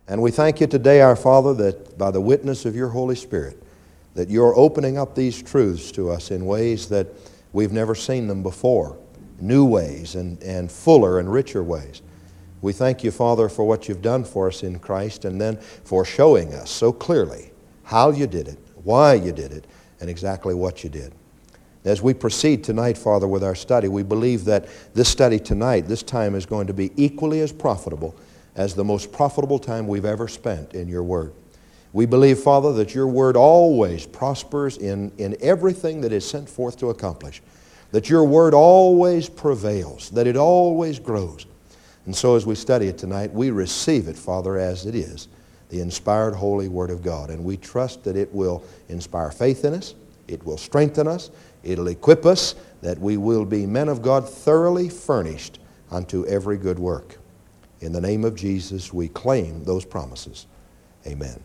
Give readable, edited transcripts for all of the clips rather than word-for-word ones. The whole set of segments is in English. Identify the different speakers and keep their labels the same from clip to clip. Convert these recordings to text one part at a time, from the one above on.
Speaker 1: And we thank you today, our Father, that by the witness of your Holy Spirit, that you're opening up these truths to us in ways that we've never seen them before, new ways and fuller and richer ways. We thank you, Father, for what you've done for us in Christ, and then for showing us so clearly how you did it, why you did it, and exactly what you did. As we proceed tonight, Father, with our study, we believe that this study tonight, this time, is going to be equally as profitable as the most profitable time we've ever spent in your Word. We believe, Father, that your Word always prospers in everything that is sent forth to accomplish, that your Word always prevails, that it always grows. And so as we study it tonight, we receive it, Father, as it is, the inspired holy Word of God. And we trust that it will inspire faith in us, it will strengthen us, it'll equip us, that we will be men of God thoroughly furnished unto every good work. In the name of Jesus, we claim those promises. Amen.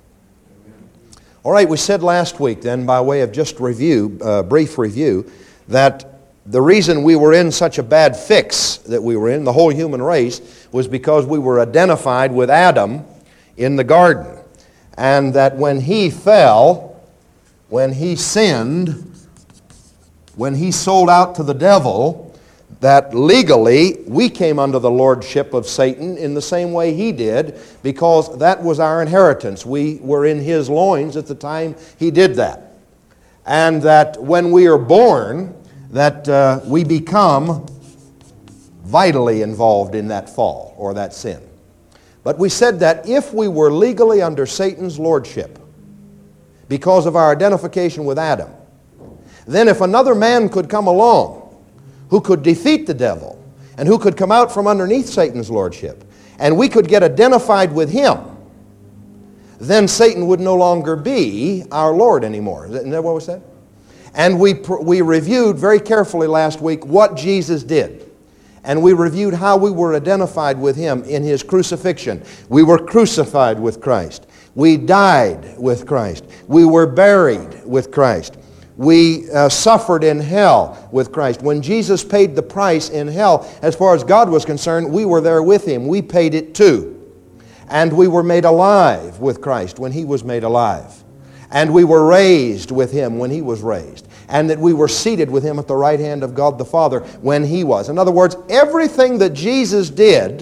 Speaker 1: All right, we said last week then, by way of just brief review, that the reason we were in such a bad fix that we were in, the whole human race, was because we were identified with Adam in the garden. And that when he fell, when he sinned, when he sold out to the devil, that legally we came under the lordship of Satan in the same way he did, because that was our inheritance. We were in his loins at the time he did that. And that when we are born, that we become vitally involved in that fall or that sin. But we said that if we were legally under Satan's lordship because of our identification with Adam, then if another man could come along who could defeat the devil and who could come out from underneath Satan's lordship, and we could get identified with him, then Satan would no longer be our Lord anymore. Isn't that what we said? And we reviewed very carefully last week what Jesus did. And we reviewed how we were identified with him in his crucifixion. We were crucified with Christ. We died with Christ. We were buried with Christ. We suffered in hell with Christ. When Jesus paid the price in hell, as far as God was concerned, we were there with him. We paid it too. And we were made alive with Christ when he was made alive. And we were raised with him when he was raised. And that we were seated with him at the right hand of God the Father when he was. In other words, everything that Jesus did,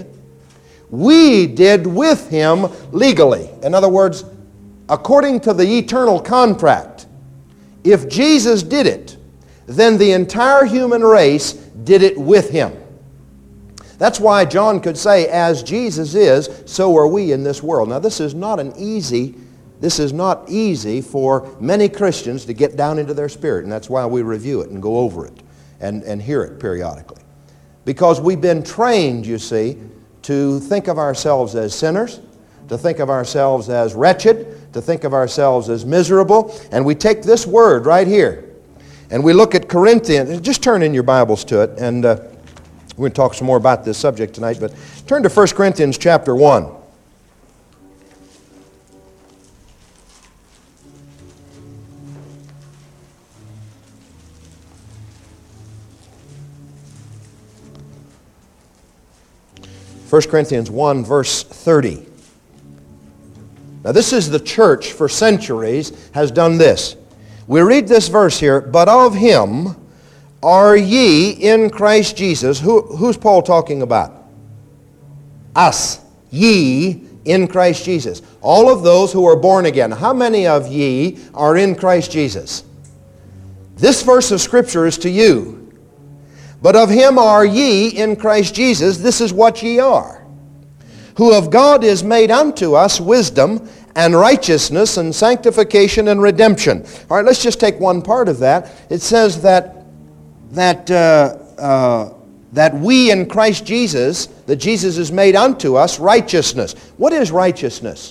Speaker 1: we did with him legally. In other words, according to the eternal contract, if Jesus did it, then the entire human race did it with him. That's why John could say, as Jesus is, so are we in this world. Now this is not easy for many Christians to get down into their spirit, and that's why we review it and go over it and hear it periodically. Because we've been trained, you see, to think of ourselves as sinners, to think of ourselves as wretched, to think of ourselves as miserable, and we take this word right here, and we look at Corinthians. Just turn in your Bibles to it, and we're going to talk some more about this subject tonight, but turn to 1 Corinthians chapter 1. First Corinthians 1, verse 30. Now this is the church for centuries has done this. We read this verse here, but of him are ye in Christ Jesus. Who's Paul talking about? Us. Ye in Christ Jesus. All of those who are born again. How many of ye are in Christ Jesus? This verse of Scripture is to you. But of him are ye in Christ Jesus, this is what ye are, who of God is made unto us wisdom and righteousness and sanctification and redemption. All right, let's just take one part of that. It says that we in Christ Jesus, that Jesus is made unto us righteousness. What is righteousness?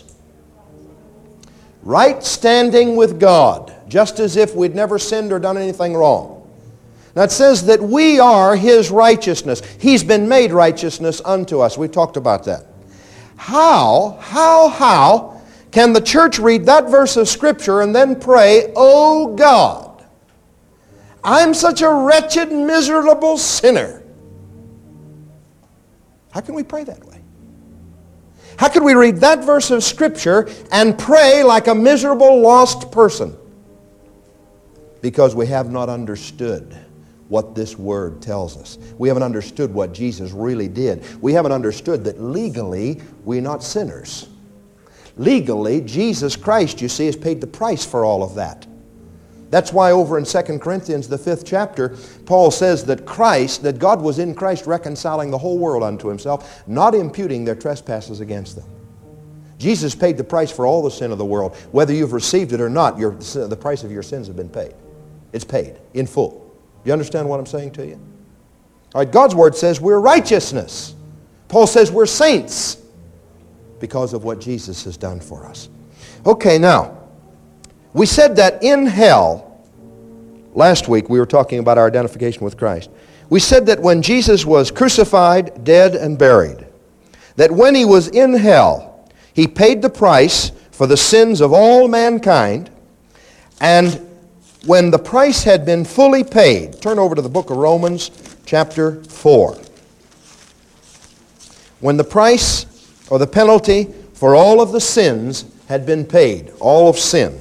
Speaker 1: Right standing with God, just as if we'd never sinned or done anything wrong. Now it says that we are his righteousness. He's been made righteousness unto us. We talked about that. How can the church read that verse of Scripture and then pray, "Oh God, I'm such a wretched, miserable sinner"? How can we pray that way? How could we read that verse of Scripture and pray like a miserable, lost person? Because we have not understood what this Word tells us. We haven't understood what Jesus really did. We haven't understood that legally we're not sinners. Legally, Jesus Christ, you see, has paid the price for all of that. That's why over in 2 Corinthians, the 5th chapter, Paul says that God was in Christ reconciling the whole world unto Himself, not imputing their trespasses against them. Jesus paid the price for all the sin of the world. Whether you've received it or not, the price of your sins have been paid. It's paid in full. You understand what I'm saying to you? All right, God's Word says we're righteousness. Paul says we're saints because of what Jesus has done for us. Okay, now, we said that in hell, last week we were talking about our identification with Christ. We said that when Jesus was crucified, dead, and buried, that when He was in hell, He paid the price for the sins of all mankind, and when the price had been fully paid, turn over to the book of Romans, chapter 4. When the price or the penalty for all of the sins had been paid, all of sin.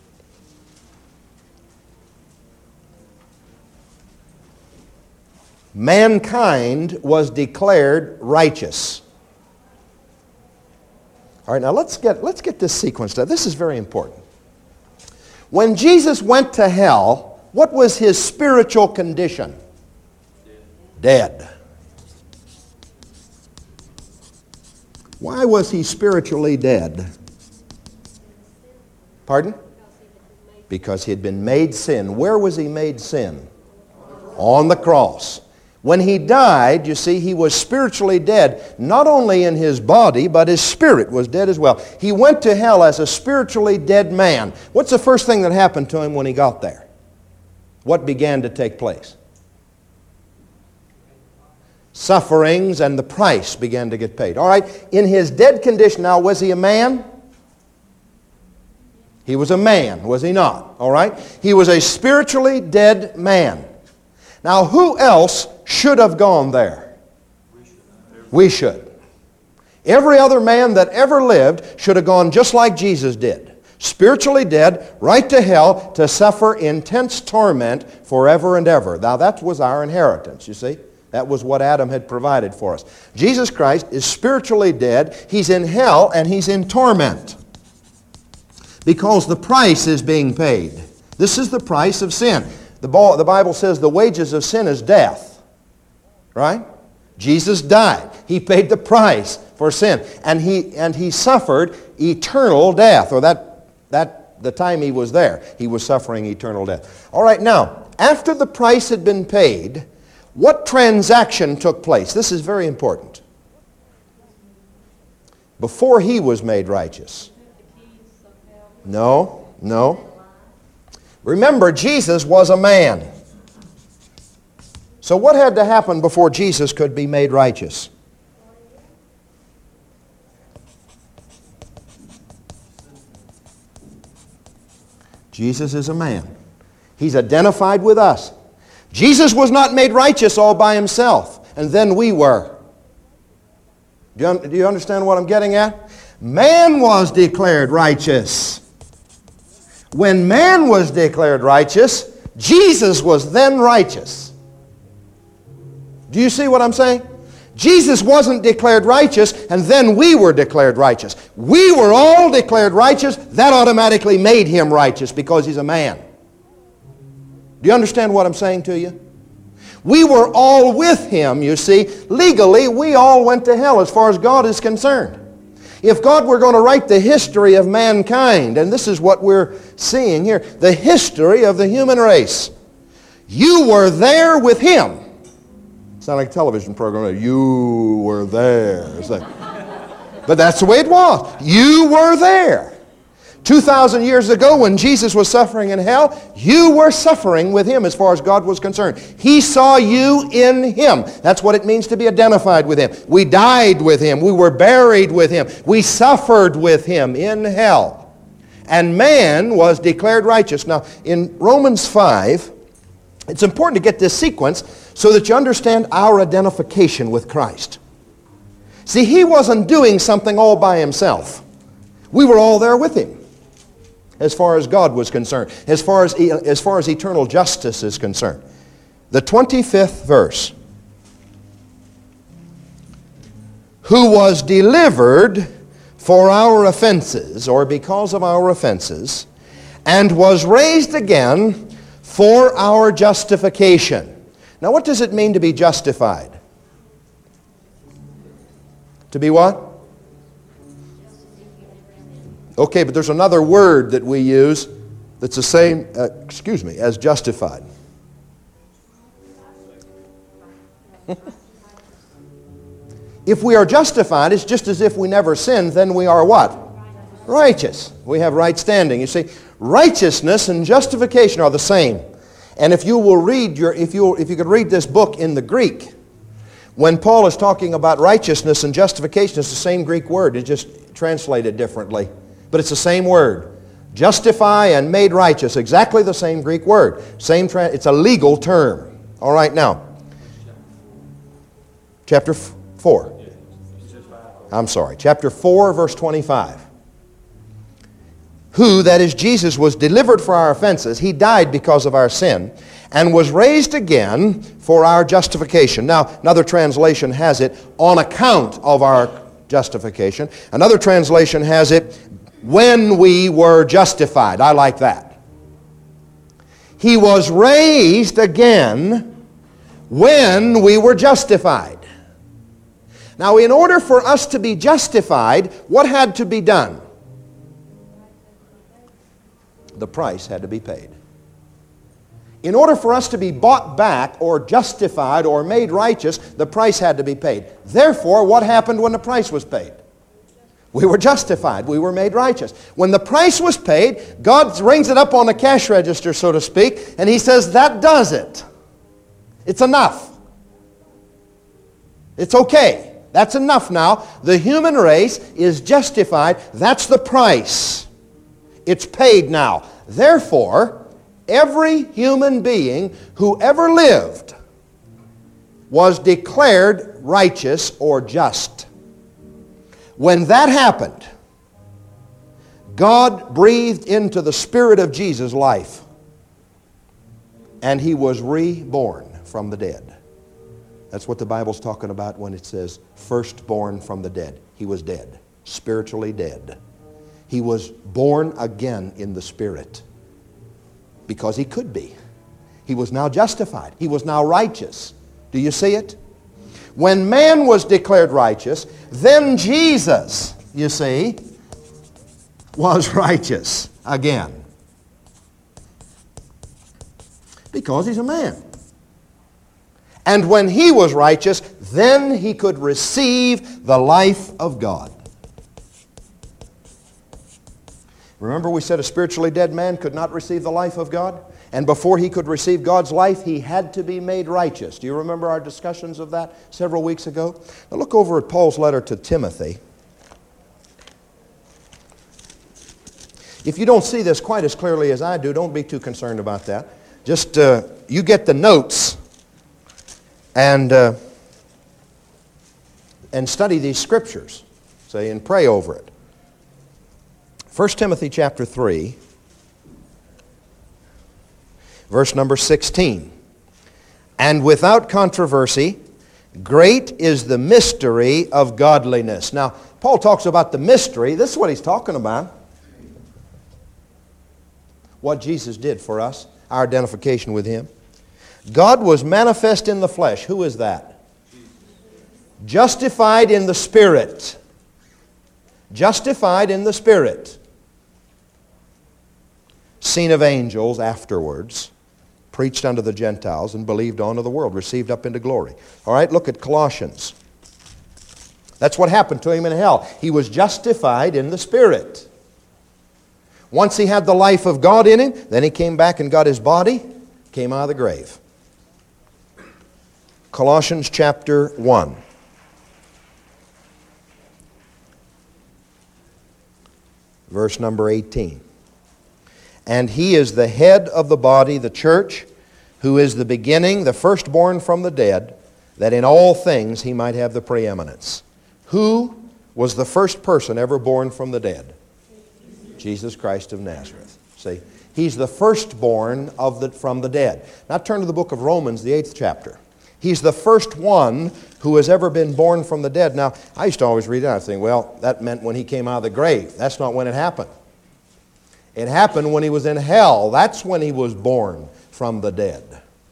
Speaker 1: Mankind was declared righteous. All right, now let's get this sequence done. This is very important. When Jesus went to hell, what was His spiritual condition? Dead. Why was He spiritually dead? Pardon? Because He had been made sin. Where was He made sin? On the cross. When He died, you see, He was spiritually dead, not only in His body, but His spirit was dead as well. He went to hell as a spiritually dead man. What's the first thing that happened to Him when He got there? What began to take place? Sufferings and the price began to get paid. All right, in His dead condition, now, was He a man? He was a man, was He not? All right, He was a spiritually dead man. Now, who else should have gone there? We should. Every other man that ever lived should have gone just like Jesus did. Spiritually dead, right to hell, to suffer intense torment forever and ever. Now, that was our inheritance, you see. That was what Adam had provided for us. Jesus Christ is spiritually dead. He's in hell and He's in torment because the price is being paid. This is the price of sin. The Bible says the wages of sin is death. Right? Jesus died. He paid the price for sin. And he suffered eternal death. Or the time He was there, He was suffering eternal death. All right, now, after the price had been paid, what transaction took place? This is very important. Before He was made righteous. No. Remember, Jesus was a man. So what had to happen before Jesus could be made righteous? Jesus is a man. He's identified with us. Jesus was not made righteous all by Himself, and then we were. Do you understand what I'm getting at? Man was declared righteous. When man was declared righteous, Jesus was then righteous. Do you see what I'm saying? Jesus wasn't declared righteous, and then we were declared righteous. We were all declared righteous. That automatically made Him righteous because He's a man. Do you understand what I'm saying to you? We were all with Him, you see. Legally, we all went to hell as far as God is concerned. If God were going to write the history of mankind, and this is what we're seeing here, the history of the human race, you were there with Him. Sound like a television program. You were there. But that's the way it was. You were there. 2,000 years ago when Jesus was suffering in hell, you were suffering with Him as far as God was concerned. He saw you in Him. That's what it means to be identified with Him. We died with Him. We were buried with Him. We suffered with Him in hell. And man was declared righteous. Now, in Romans 5, it's important to get this sequence so that you understand our identification with Christ. See, He wasn't doing something all by Himself. We were all there with Him, as far as God was concerned, as far as eternal justice is concerned. The 25th verse. Who was delivered for our offenses, or because of our offenses, and was raised again for our justification. Now, what does it mean to be justified? To be what? Okay, but there's another word that we use that's the same, as justified. If we are justified, it's just as if we never sinned, then we are what? Righteous. We have right standing. You see, righteousness and justification are the same. And if you will read if you could read this book in the Greek, when Paul is talking about righteousness and justification, it's the same Greek word. It's just translated differently. But it's the same word. Justify and made righteous, exactly the same Greek word. It's a legal term. All right, now. Chapter 4. Chapter 4, verse 25. Who, that is Jesus, was delivered for our offenses. He died because of our sin, and was raised again for our justification. Now, another translation has it, on account of our justification. Another translation has it, when we were justified. I like that. He was raised again when we were justified. Now, in order for us to be justified, what had to be done? The price had to be paid. In order for us to be bought back or justified or made righteous, the price had to be paid. Therefore, what happened when the price was paid? We were justified. We were made righteous. When the price was paid, God rings it up on the cash register, so to speak, and He says, that does it. It's enough. It's okay. That's enough now. The human race is justified. That's the price. It's paid now. Therefore, every human being who ever lived was declared righteous or just. When that happened, God breathed into the Spirit of Jesus life, and He was reborn from the dead. That's what the Bible's talking about when it says firstborn from the dead. He was dead, spiritually dead. He was born again in the Spirit because he could be. He was now justified. He was now righteous. Do you see it? When man was declared righteous, then Jesus, you see, was righteous again. Because he's a man. And when he was righteous, then he could receive the life of God. Remember we said a spiritually dead man could not receive the life of God? And before he could receive God's life, he had to be made righteous. Do you remember our discussions of that several weeks ago? Now look over at Paul's letter to Timothy. If you don't see this quite as clearly as I do, don't be too concerned about that. Just, you get the notes and study these scriptures, say, and pray over it. 1 Timothy chapter 3, verse number 16. And without controversy, great is the mystery of godliness. Now, Paul talks about the mystery. This is what he's talking about. What Jesus did for us, our identification with Him. God was manifest in the flesh. Who is that? Justified in the Spirit. Justified in the Spirit. Seen of angels afterwards. Preached unto the Gentiles and believed on to the world. Received up into glory. All right, look at Colossians. That's what happened to him in hell. He was justified in the Spirit. Once he had the life of God in him, then he came back and got his body, came out of the grave. Colossians chapter 1. Verse number 18. And he is the head of the body, the church, who is the beginning, the firstborn from the dead, that in all things he might have the preeminence. Who was the first person ever born from the dead? Jesus Christ of Nazareth. See? He's the firstborn from the dead. Now turn to the book of Romans, the 8th chapter. He's the first one who has ever been born from the dead. Now, I used to always read that and think, well, that meant when he came out of the grave. That's not when it happened. It happened when he was in hell. That's when he was born from the dead.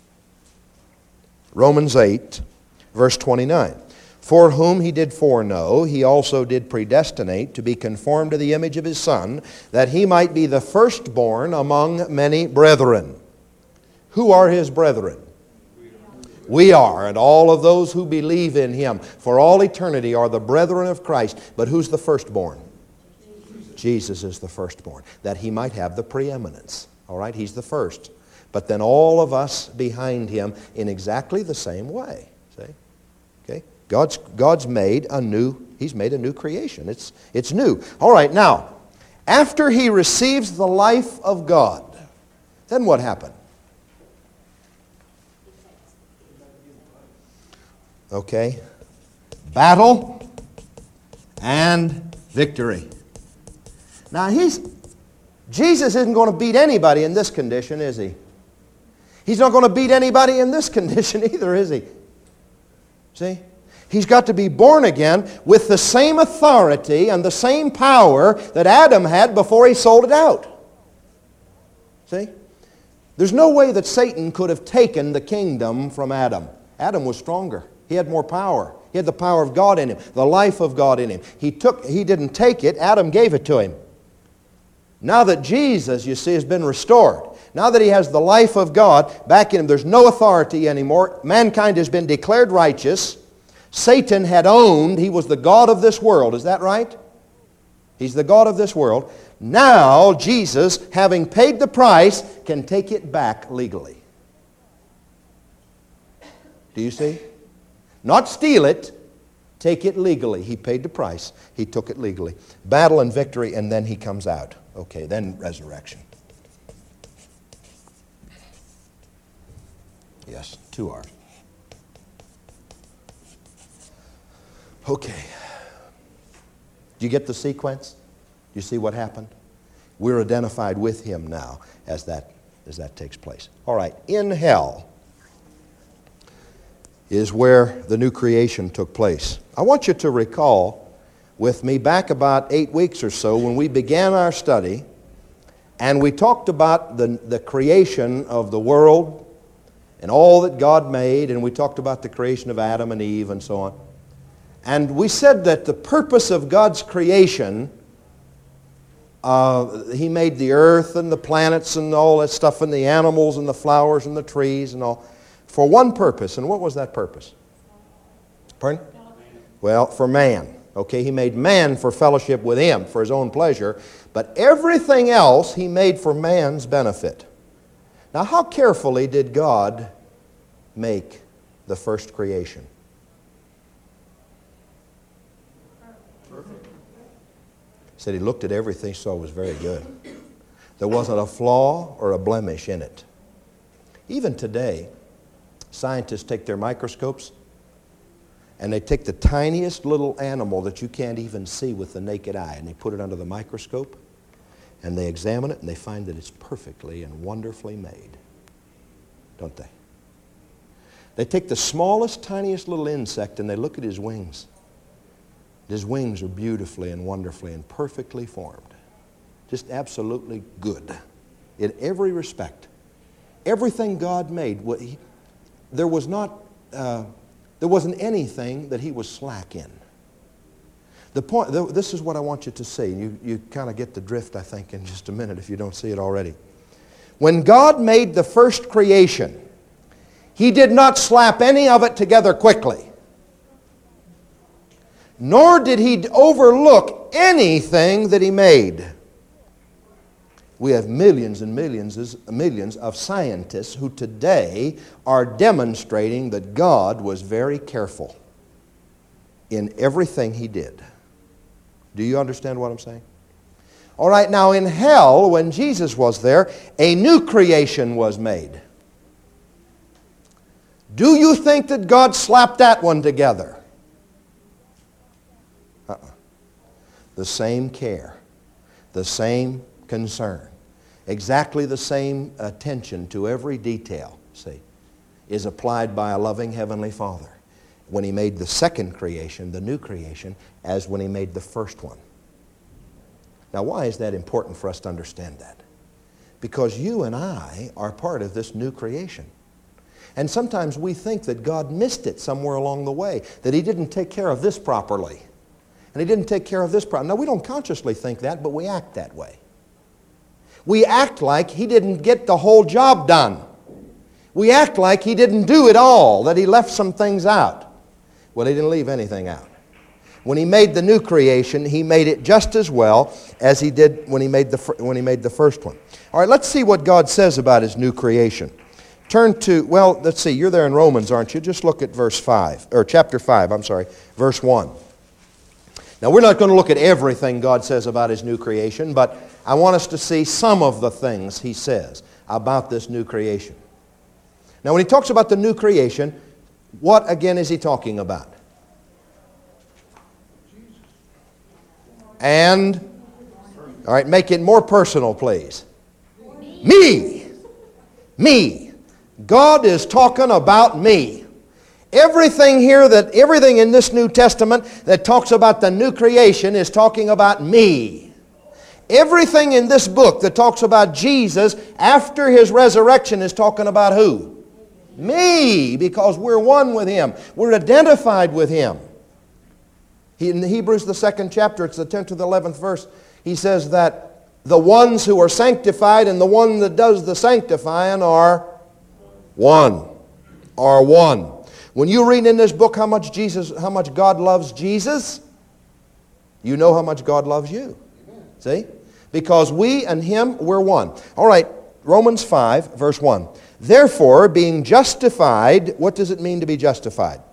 Speaker 1: Romans 8, verse 29. For whom he did foreknow, he also did predestinate to be conformed to the image of his Son, that he might be the firstborn among many brethren. Who are his brethren? We are, and all of those who believe in him for all eternity are the brethren of Christ. But who's the firstborn? Jesus is the firstborn, that he might have the preeminence. All right, he's the first. But then all of us behind him in exactly the same way. See? Okay? God's made a new, he's made a new creation. It's new. All right, now, after he receives the life of God, then what happened? Okay? Battle and victory. Now, Jesus isn't going to beat anybody in this condition, is he? He's not going to beat anybody in this condition either, is he? See? He's got to be born again with the same authority and the same power that Adam had before he sold it out. See? There's no way that Satan could have taken the kingdom from Adam. Adam was stronger. He had more power. He had the power of God in him, the life of God in him. He didn't take it. Adam gave it to him. Now that Jesus, you see, has been restored, now that he has the life of God back in him, there's no authority anymore. Mankind has been declared righteous. Satan had owned, he was the god of this world. Is that right? He's the god of this world. Now Jesus, having paid the price, can take it back legally. Do you see? Not steal it, take it legally. He paid the price. He took it legally. Battle and victory, and then he comes out. Okay, then resurrection. Yes, 2 hours. Okay. Do you get the sequence? Do you see what happened? We're identified with him now as that takes place. All right, in hell is where the new creation took place. I want you to recall with me back about 8 weeks or so when we began our study and we talked about the creation of the world and all that God made, and we talked about the creation of Adam and Eve and so on. And we said that the purpose of God's creation, he made the earth and the planets and all that stuff and the animals and the flowers and the trees and all, for one purpose. And what was that purpose? Pardon? Well, for man. Okay, he made man for fellowship with him, for his own pleasure. But everything else he made for man's benefit. Now, how carefully did God make the first creation? He said he looked at everything, saw it was very good. There wasn't a flaw or a blemish in it. Even today, scientists take their microscopes and they take the tiniest little animal that you can't even see with the naked eye, and they put it under the microscope and they examine it and they find that it's perfectly and wonderfully made. Don't they? They take the smallest, tiniest little insect and they look at his wings. His wings are beautifully and wonderfully and perfectly formed. Just absolutely good in every respect. Everything God made, there wasn't anything that he was slack in. The point, this is what I want you to see. You kind of get the drift, I think, in just a minute if you don't see it already. When God made the first creation, he did not slap any of it together quickly. Nor did he overlook anything that he made. We have millions and millions of scientists who today are demonstrating that God was very careful in everything he did. Do you understand what I'm saying? All right, now in hell, when Jesus was there, a new creation was made. Do you think that God slapped that one together? the same care, the same concern, exactly the same attention to every detail, see, is applied by a loving Heavenly Father when He made the second creation, the new creation, as when He made the first one. Now, why is that important for us to understand that? Because you and I are part of this new creation. And sometimes we think that God missed it somewhere along the way, that He didn't take care of this properly, and He didn't take care of this properly. Now, we don't consciously think that, but we act that way. We act like He didn't get the whole job done. We act like He didn't do it all, that He left some things out. Well, He didn't leave anything out. When He made the new creation, He made it just as well as He did when He made the first one. All right, let's see what God says about His new creation. Turn to, well, let's see, you're there in Romans, aren't you? Just look at chapter 5, verse 1. Now, we're not going to look at everything God says about His new creation, but I want us to see some of the things He says about this new creation. Now, when He talks about the new creation, what again is He talking about? And, all right, make it more personal, please. Me. God is talking about me. Everything in this New Testament that talks about the new creation is talking about me. Everything in this book that talks about Jesus after His resurrection is talking about who? Me, because we're one with Him. We're identified with Him. In Hebrews, the 2nd chapter, it's the 10th to the 11th verse, he says that the ones who are sanctified and the one that does the sanctifying are one. When you read in this book how much God loves Jesus, you know how much God loves you. See? Because we and Him, we're one. All right, Romans 5, verse 1. Therefore, being justified, what does it mean to be justified?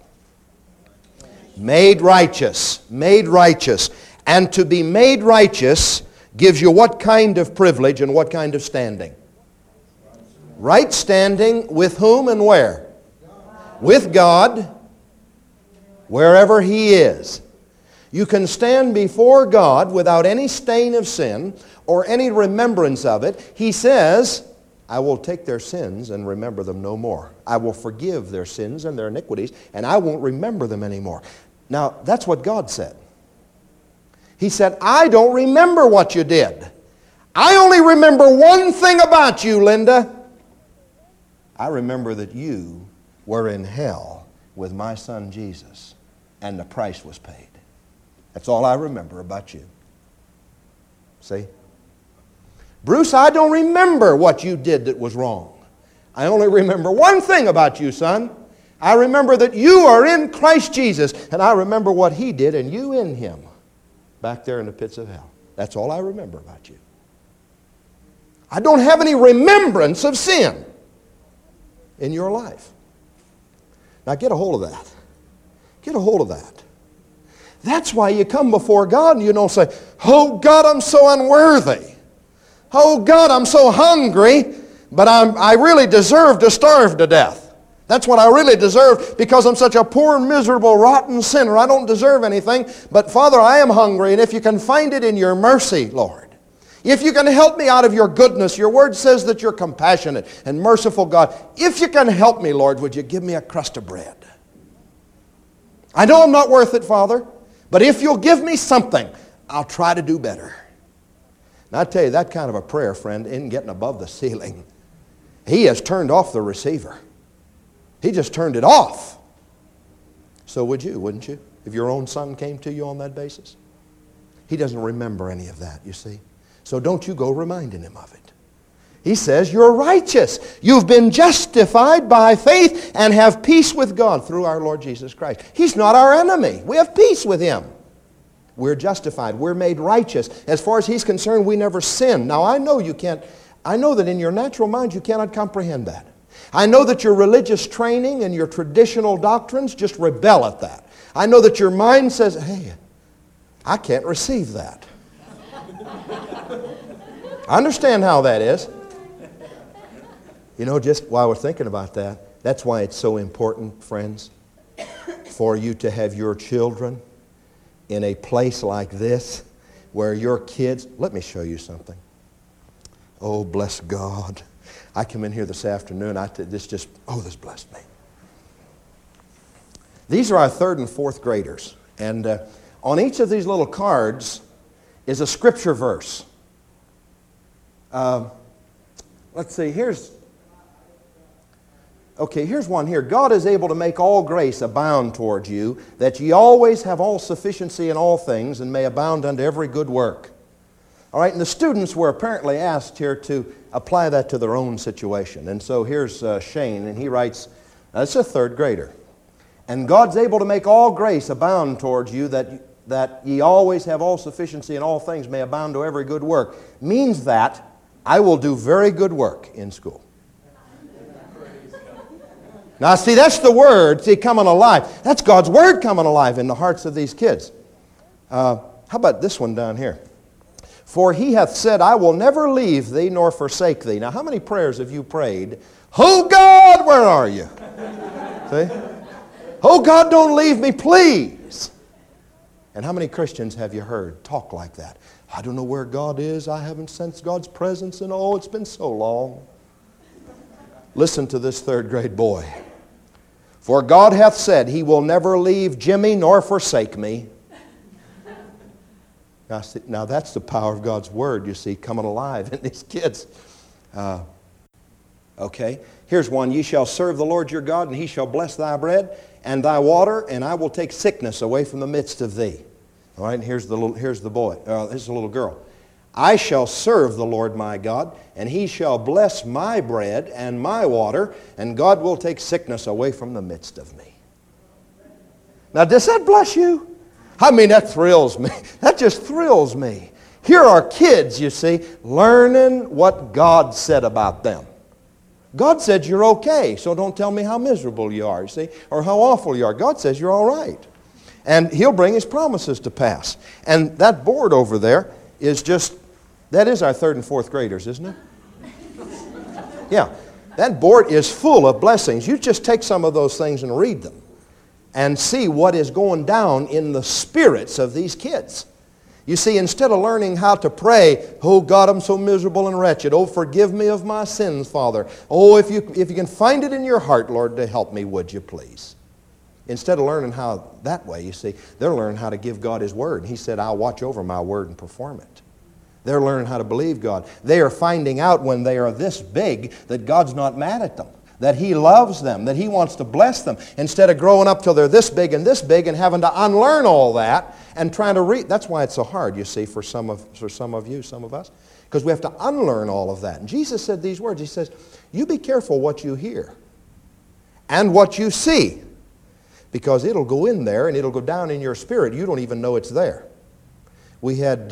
Speaker 1: Made righteous. And to be made righteous gives you what kind of privilege and what kind of standing? Right standing with whom and where? With God, wherever He is. You can stand before God without any stain of sin or any remembrance of it. He says, I will take their sins and remember them no more. I will forgive their sins and their iniquities, and I won't remember them anymore. Now, that's what God said. He said, I don't remember what you did. I only remember one thing about you, Linda. I remember that you were in hell with my son Jesus, and the price was paid. That's all I remember about you. See? Bruce, I don't remember what you did that was wrong. I only remember one thing about you, son. I remember that you are in Christ Jesus, and I remember what He did and you in Him back there in the pits of hell. That's all I remember about you. I don't have any remembrance of sin in your life. Now get a hold of that. Get a hold of that. That's why you come before God and you don't say, oh God, I'm so unworthy. Oh God, I'm so hungry, but I really deserve to starve to death. That's what I really deserve because I'm such a poor, miserable, rotten sinner. I don't deserve anything. But Father, I am hungry, and if you can find it in your mercy, Lord, if you can help me out of your goodness, your word says that you're compassionate and merciful God. If you can help me, Lord, would you give me a crust of bread? I know I'm not worth it, Father, but if you'll give me something, I'll try to do better. And I tell you, that kind of a prayer, friend, isn't getting above the ceiling. He has turned off the receiver. He just turned it off. So would you, wouldn't you? If your own son came to you on that basis? He doesn't remember any of that, you see. So don't you go reminding him of it. He says you're righteous. You've been justified by faith and have peace with God through our Lord Jesus Christ. He's not our enemy. We have peace with Him. We're justified. We're made righteous. As far as He's concerned, we never sin. Now I know that in your natural mind you cannot comprehend that. I know that your religious training and your traditional doctrines just rebel at that. I know that your mind says, hey, I can't receive that. I understand how that is. You know, just while we're thinking about that, that's why it's so important, friends, for you to have your children in a place like this where your kids, let me show you something. Oh, bless God. I come in here this afternoon, this blessed me. These are our 3rd and 4th graders. And on each of these little cards is a scripture verse. Let's see, here's one here. God is able to make all grace abound toward you, that ye always have all sufficiency in all things, and may abound unto every good work. All right, and the students were apparently asked here to apply that to their own situation. And so here's Shane, and he writes, it's a 3rd grader. And God's able to make all grace abound towards you, that ye always have all sufficiency in all things, may abound to every good work. Means that I will do very good work in school. Now, see, that's the Word, coming alive. That's God's Word coming alive in the hearts of these kids. How about this one down here? For He hath said, I will never leave thee nor forsake thee. Now, how many prayers have you prayed? Oh, God, where are you? See? Oh, God, don't leave me, please. And how many Christians have you heard talk like that? I don't know where God is. I haven't sensed God's presence, and oh, it's been so long. Listen to this 3rd grade boy. For God hath said, He will never leave Jimmy nor forsake me. Now that's the power of God's Word, you see, coming alive in these kids. Okay, here's one. Ye shall serve the Lord your God, and He shall bless thy bread and thy water, and I will take sickness away from the midst of thee. All right, and here's the boy. This is a little girl. I shall serve the Lord my God, and He shall bless my bread and my water, and God will take sickness away from the midst of me. Now, does that bless you? I mean, that thrills me. That just thrills me. Here are kids, you see, learning what God said about them. God said you're okay, so don't tell me how miserable you are, you see, or how awful you are. God says you're all right. And He'll bring His promises to pass. And that board over there is that is our 3rd and 4th graders, isn't it? Yeah. That board is full of blessings. You just take some of those things and read them and see what is going down in the spirits of these kids. You see, instead of learning how to pray, oh God, I'm so miserable and wretched. Oh, forgive me of my sins, Father. Oh, if you can find it in your heart, Lord, to help me, would you please? Instead of learning how that way, you see, they're learning how to give God His Word. He said, I'll watch over my Word and perform it. They're learning how to believe God. They are finding out when they are this big that God's not mad at them, that He loves them, that He wants to bless them. Instead of growing up till they're this big and having to unlearn all that and trying to read. That's why it's so hard, you see, for some of us, because we have to unlearn all of that. And Jesus said these words. He says, you be careful what you hear and what you see, because it'll go in there and it'll go down in your spirit. You don't even know it's there. We had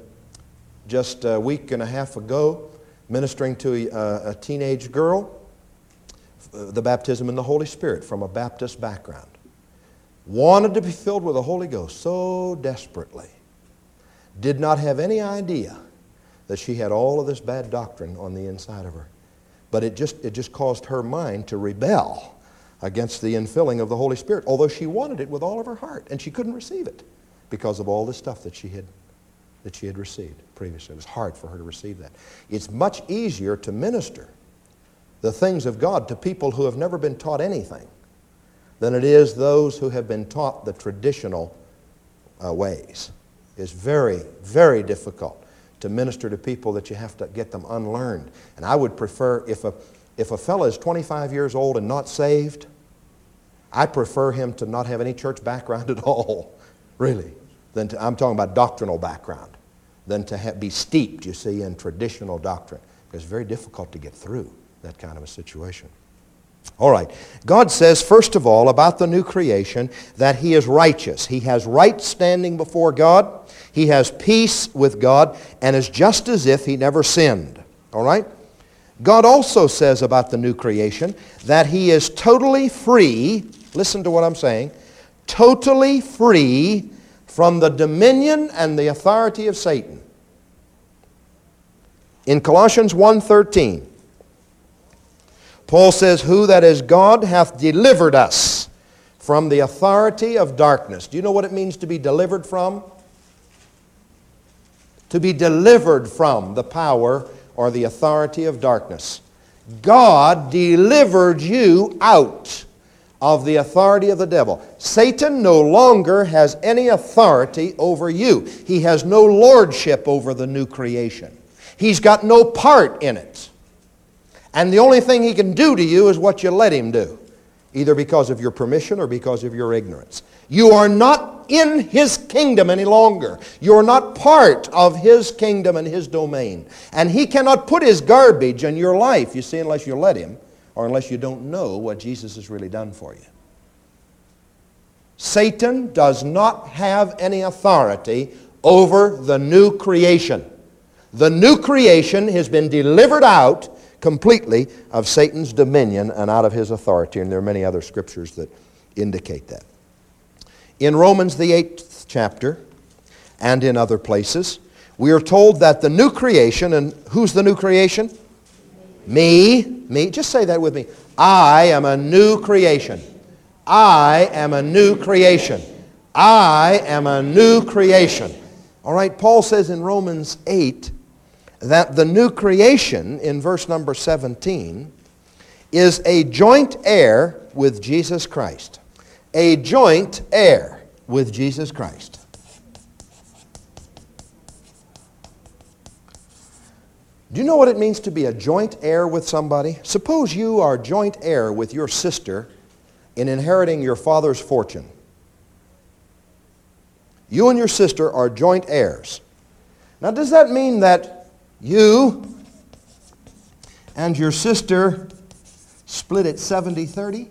Speaker 1: just a week and a half ago ministering to a teenage girl, the baptism in the Holy Spirit from a Baptist background. Wanted to be filled with the Holy Ghost so desperately. Did not have any idea that she had all of this bad doctrine on the inside of her. But it just caused her mind to rebel against the infilling of the Holy Spirit, although she wanted it with all of her heart, and she couldn't receive it because of all the stuff that she had received previously. It was hard for her to receive that. It's much easier to minister the things of God to people who have never been taught anything than it is those who have been taught the traditional ways. It's very, very difficult to minister to people that you have to get them unlearned. And I would prefer, if a fellow is 25 years old and not saved, I prefer him to not have any church background at all, really. I'm talking about doctrinal background, than to be steeped, you see, in traditional doctrine. It's very difficult to get through that kind of a situation. All right. God says, first of all, about the new creation, that He is righteous. He has right standing before God. He has peace with God, and is just as if He never sinned. All right? God also says about the new creation that He is totally free, listen to what I'm saying, totally free from the dominion and the authority of Satan. In Colossians 1:13, Paul says, who that is God hath delivered us from the authority of darkness. Do you know what it means to be delivered from? to be delivered from the power or the authority of darkness. God delivered you out of the authority of the devil. Satan no longer has any authority over you. He has no lordship over the new creation. He's got no part in it. And the only thing he can do to you is what you let him do, either because of your permission or because of your ignorance. You are not in his kingdom any longer. You are not part of his kingdom and his domain. And he cannot put his garbage in your life, you see, unless you let him, or unless you don't know what Jesus has really done for you. Satan does not have any authority over the new creation. The new creation has been delivered out completely of Satan's dominion and out of his authority. And there are many other scriptures that indicate that. In Romans, the 8th chapter, and in other places, we are told that the new creation, and who's the new creation? Me. Just say that with me. I am a new creation. I am a new creation. I am a new creation. All right, Paul says in Romans 8 that the new creation, in verse number 17, is a joint heir with Jesus Christ. A joint heir with Jesus Christ. Do you know what it means to be a joint heir with somebody? Suppose you are joint heir with your sister in inheriting your father's fortune. You and your sister are joint heirs. Now, does that mean that you and your sister split it 70-30?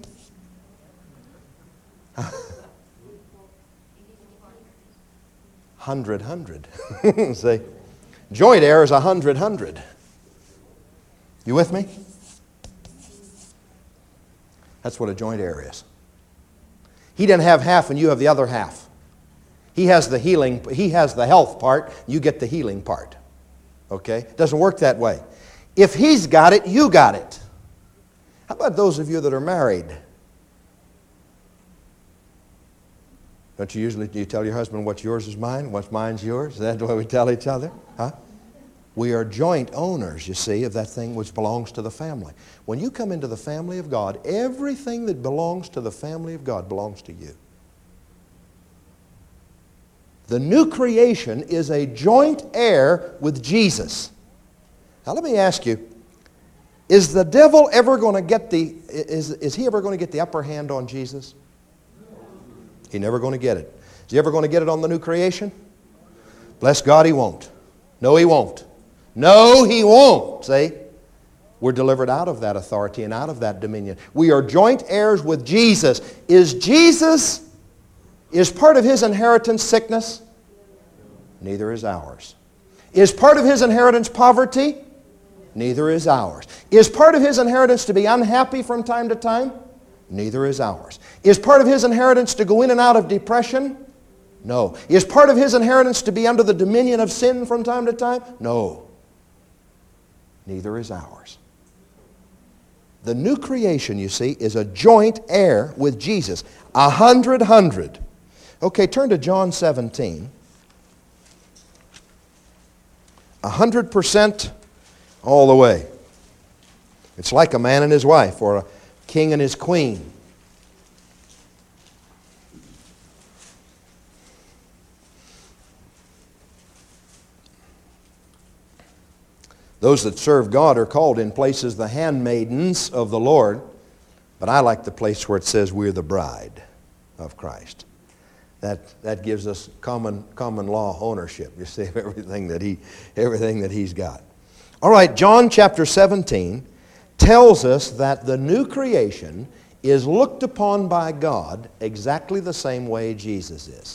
Speaker 1: Hundred. See? Joint heir is 100. You with me? That's what a joint heir is. He didn't have half and you have the other half. He has the health part, you get the healing part. Okay? It doesn't work that way. If he's got it, you got it. How about those of you that are married? Don't you usually, do you tell your husband what's yours is mine, what's mine's yours? Is that the way we tell each other? Huh? We are joint owners, you see, of that thing which belongs to the family. When you come into the family of God, everything that belongs to the family of God belongs to you. The new creation is a joint heir with Jesus. Now let me ask you, is the devil ever going to get is he ever going to get the upper hand on Jesus? He's never going to get it. Is he ever going to get it on the new creation? Bless God, he won't. No, he won't. No, he won't. See? We're delivered out of that authority and out of that dominion. We are joint heirs with Jesus. Is part of his inheritance sickness? Neither is ours. Is part of his inheritance poverty? Neither is ours. Is part of his inheritance to be unhappy from time to time? Neither is ours. Is part of his inheritance to go in and out of depression? No. Is part of his inheritance to be under the dominion of sin from time to time? No. Neither is ours. The new creation, you see, is a joint heir with Jesus. 100. Okay, turn to John 17. 100% all the way. It's like a man and his wife, or a king and his queen. Those that serve God are called in places the handmaidens of the Lord, but I like the place where it says we're the bride of Christ. That gives us common law ownership, you see, of everything that he's got. All right, John chapter 17 tells us that the new creation is looked upon by God exactly the same way Jesus is.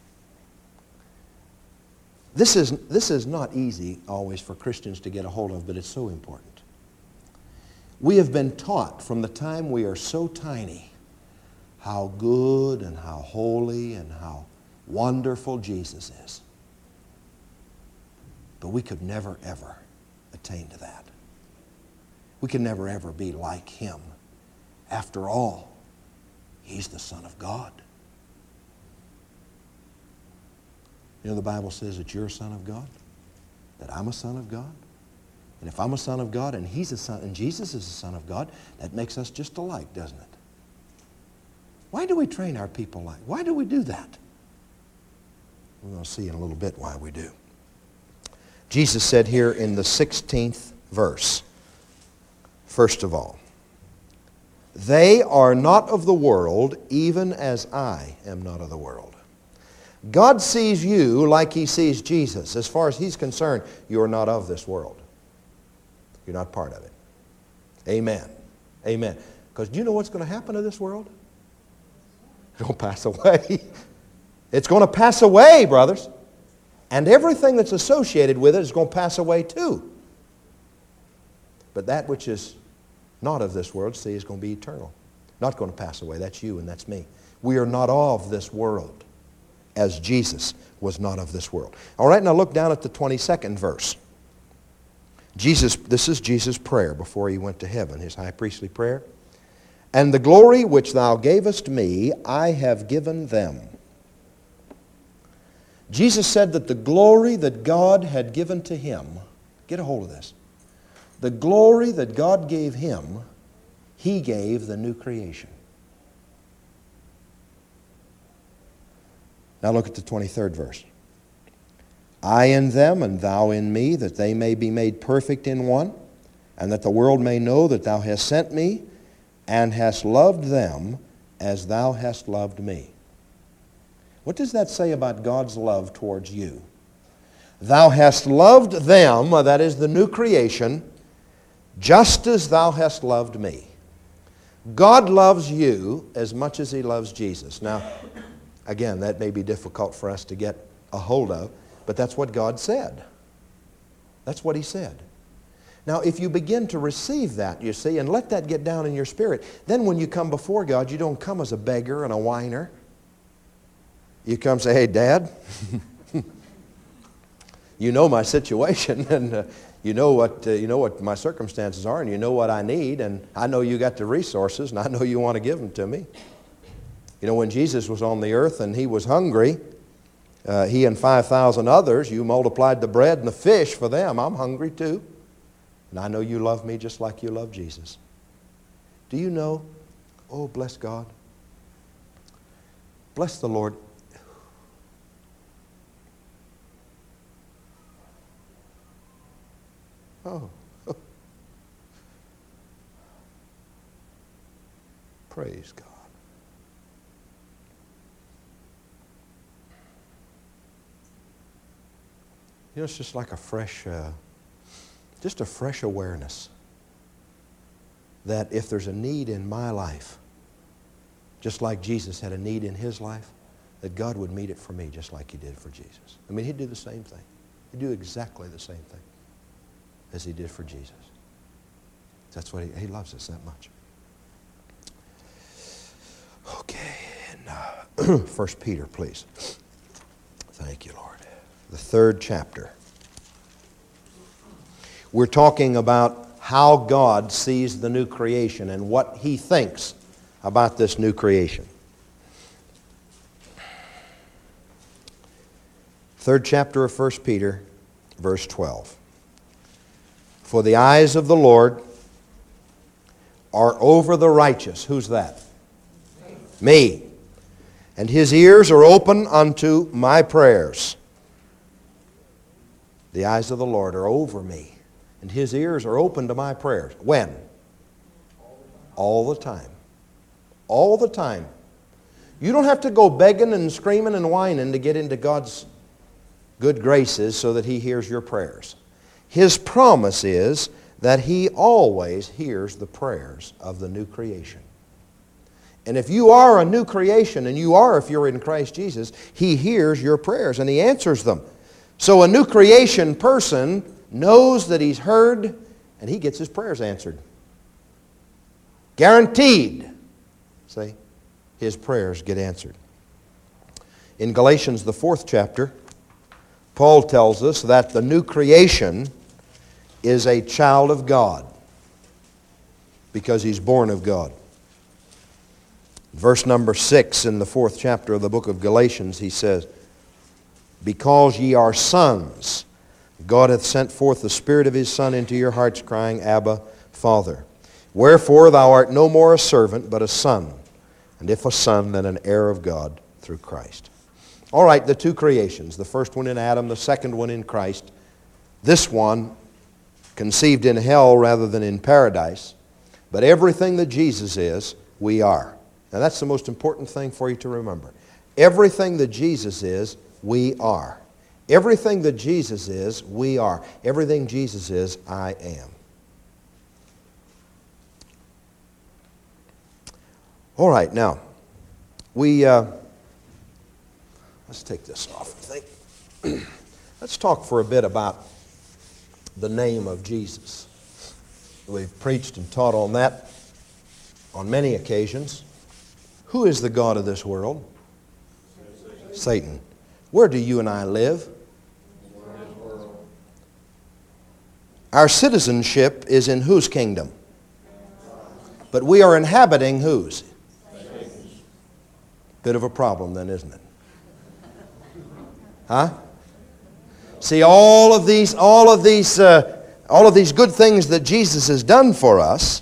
Speaker 1: This is not easy always for Christians to get a hold of, but it's so important. We have been taught from the time we are so tiny how good and how holy and how wonderful Jesus is. But we could never, ever attain to that. We could never, ever be like him. After all, he's the Son of God. You know the Bible says that you're a son of God? that I'm a son of God? And if I'm a son of God and He's a son, and Jesus is a son of God, that makes us just alike, doesn't it? Why do we train our people like? Why do we do that? We're going to see in a little bit why we do. Jesus said here in the 16th verse, first of all, they are not of the world, even as I am not of the world. God sees you like He sees Jesus. As far as He's concerned, you are not of this world. You're not part of it. Amen. Amen. Because do you know what's going to happen to this world? It's going to pass away. It's going to pass away, brothers. And everything that's associated with it is going to pass away too. But that which is not of this world, see, is going to be eternal. Not going to pass away. That's you and that's me. We are not of this world, as Jesus was not of this world. All right, now look down at the 22nd verse. This is Jesus' prayer before He went to heaven, His high priestly prayer. And the glory which Thou gavest me, I have given them. Jesus said that the glory that God had given to Him, get a hold of this, the glory that God gave Him, He gave the new creation. Now look at the 23rd verse. I in them and Thou in me, that they may be made perfect in one, and that the world may know that Thou hast sent me, and hast loved them as Thou hast loved me. What does that say about God's love towards you? Thou hast loved them, that is the new creation, just as Thou hast loved me. God loves you as much as He loves Jesus. Now, again, that may be difficult for us to get a hold of, but that's what God said. That's what He said. Now, if you begin to receive that, you see, and let that get down in your spirit, then when you come before God, you don't come as a beggar and a whiner. You come and say, hey, Dad, you know my situation, and you know what my circumstances are, and you know what I need, and I know you got the resources, and I know you want to give them to me. You know, when Jesus was on the earth and He was hungry, He and 5,000 others, you multiplied the bread and the fish for them. I'm hungry too. And I know you love me just like you love Jesus. Do you know? Oh, bless God. Bless the Lord. Oh. Praise God. You know, it's just like a fresh awareness that if there's a need in my life, just like Jesus had a need in His life, that God would meet it for me just like He did for Jesus. I mean, He'd do the same thing. He'd do exactly the same thing as He did for Jesus. That's what He loves us that much. Okay, and 1 Peter, please. Thank you, Lord. The 3rd chapter. We're talking about how God sees the new creation and what He thinks about this new creation. 3rd chapter of 1 Peter, verse 12. For the eyes of the Lord are over the righteous. Who's that? Me. And His ears are open unto my prayers. The eyes of the Lord are over me, and His ears are open to my prayers. When? All the time. All the time. You don't have to go begging and screaming and whining to get into God's good graces so that He hears your prayers. His promise is that He always hears the prayers of the new creation. And if you are a new creation, and you are if you're in Christ Jesus, He hears your prayers and He answers them. So a new creation person knows that he's heard and he gets his prayers answered. Guaranteed. See? His prayers get answered. In Galatians, the 4th chapter, Paul tells us that the new creation is a child of God because he's born of God. Verse number 6 in the 4th chapter of the book of Galatians, he says, because ye are sons, God hath sent forth the Spirit of His Son into your hearts, crying, Abba, Father. Wherefore thou art no more a servant, but a son. And if a son, then an heir of God through Christ. All right, the two creations. The first one in Adam, the second one in Christ. This one conceived in hell rather than in paradise. But everything that Jesus is, we are. Now that's the most important thing for you to remember. Everything that Jesus is, we are. Everything that Jesus is, we are. Everything Jesus is, I am. All right, now, let's take this off, I think. Let's talk for a bit about the name of Jesus. We've preached and taught on that on many occasions. Who is the god of this world? Satan. Where do you and I live? Our citizenship is in whose kingdom? But we are inhabiting whose? Bit of a problem then, isn't it? Huh? See, all of these good things that Jesus has done for us,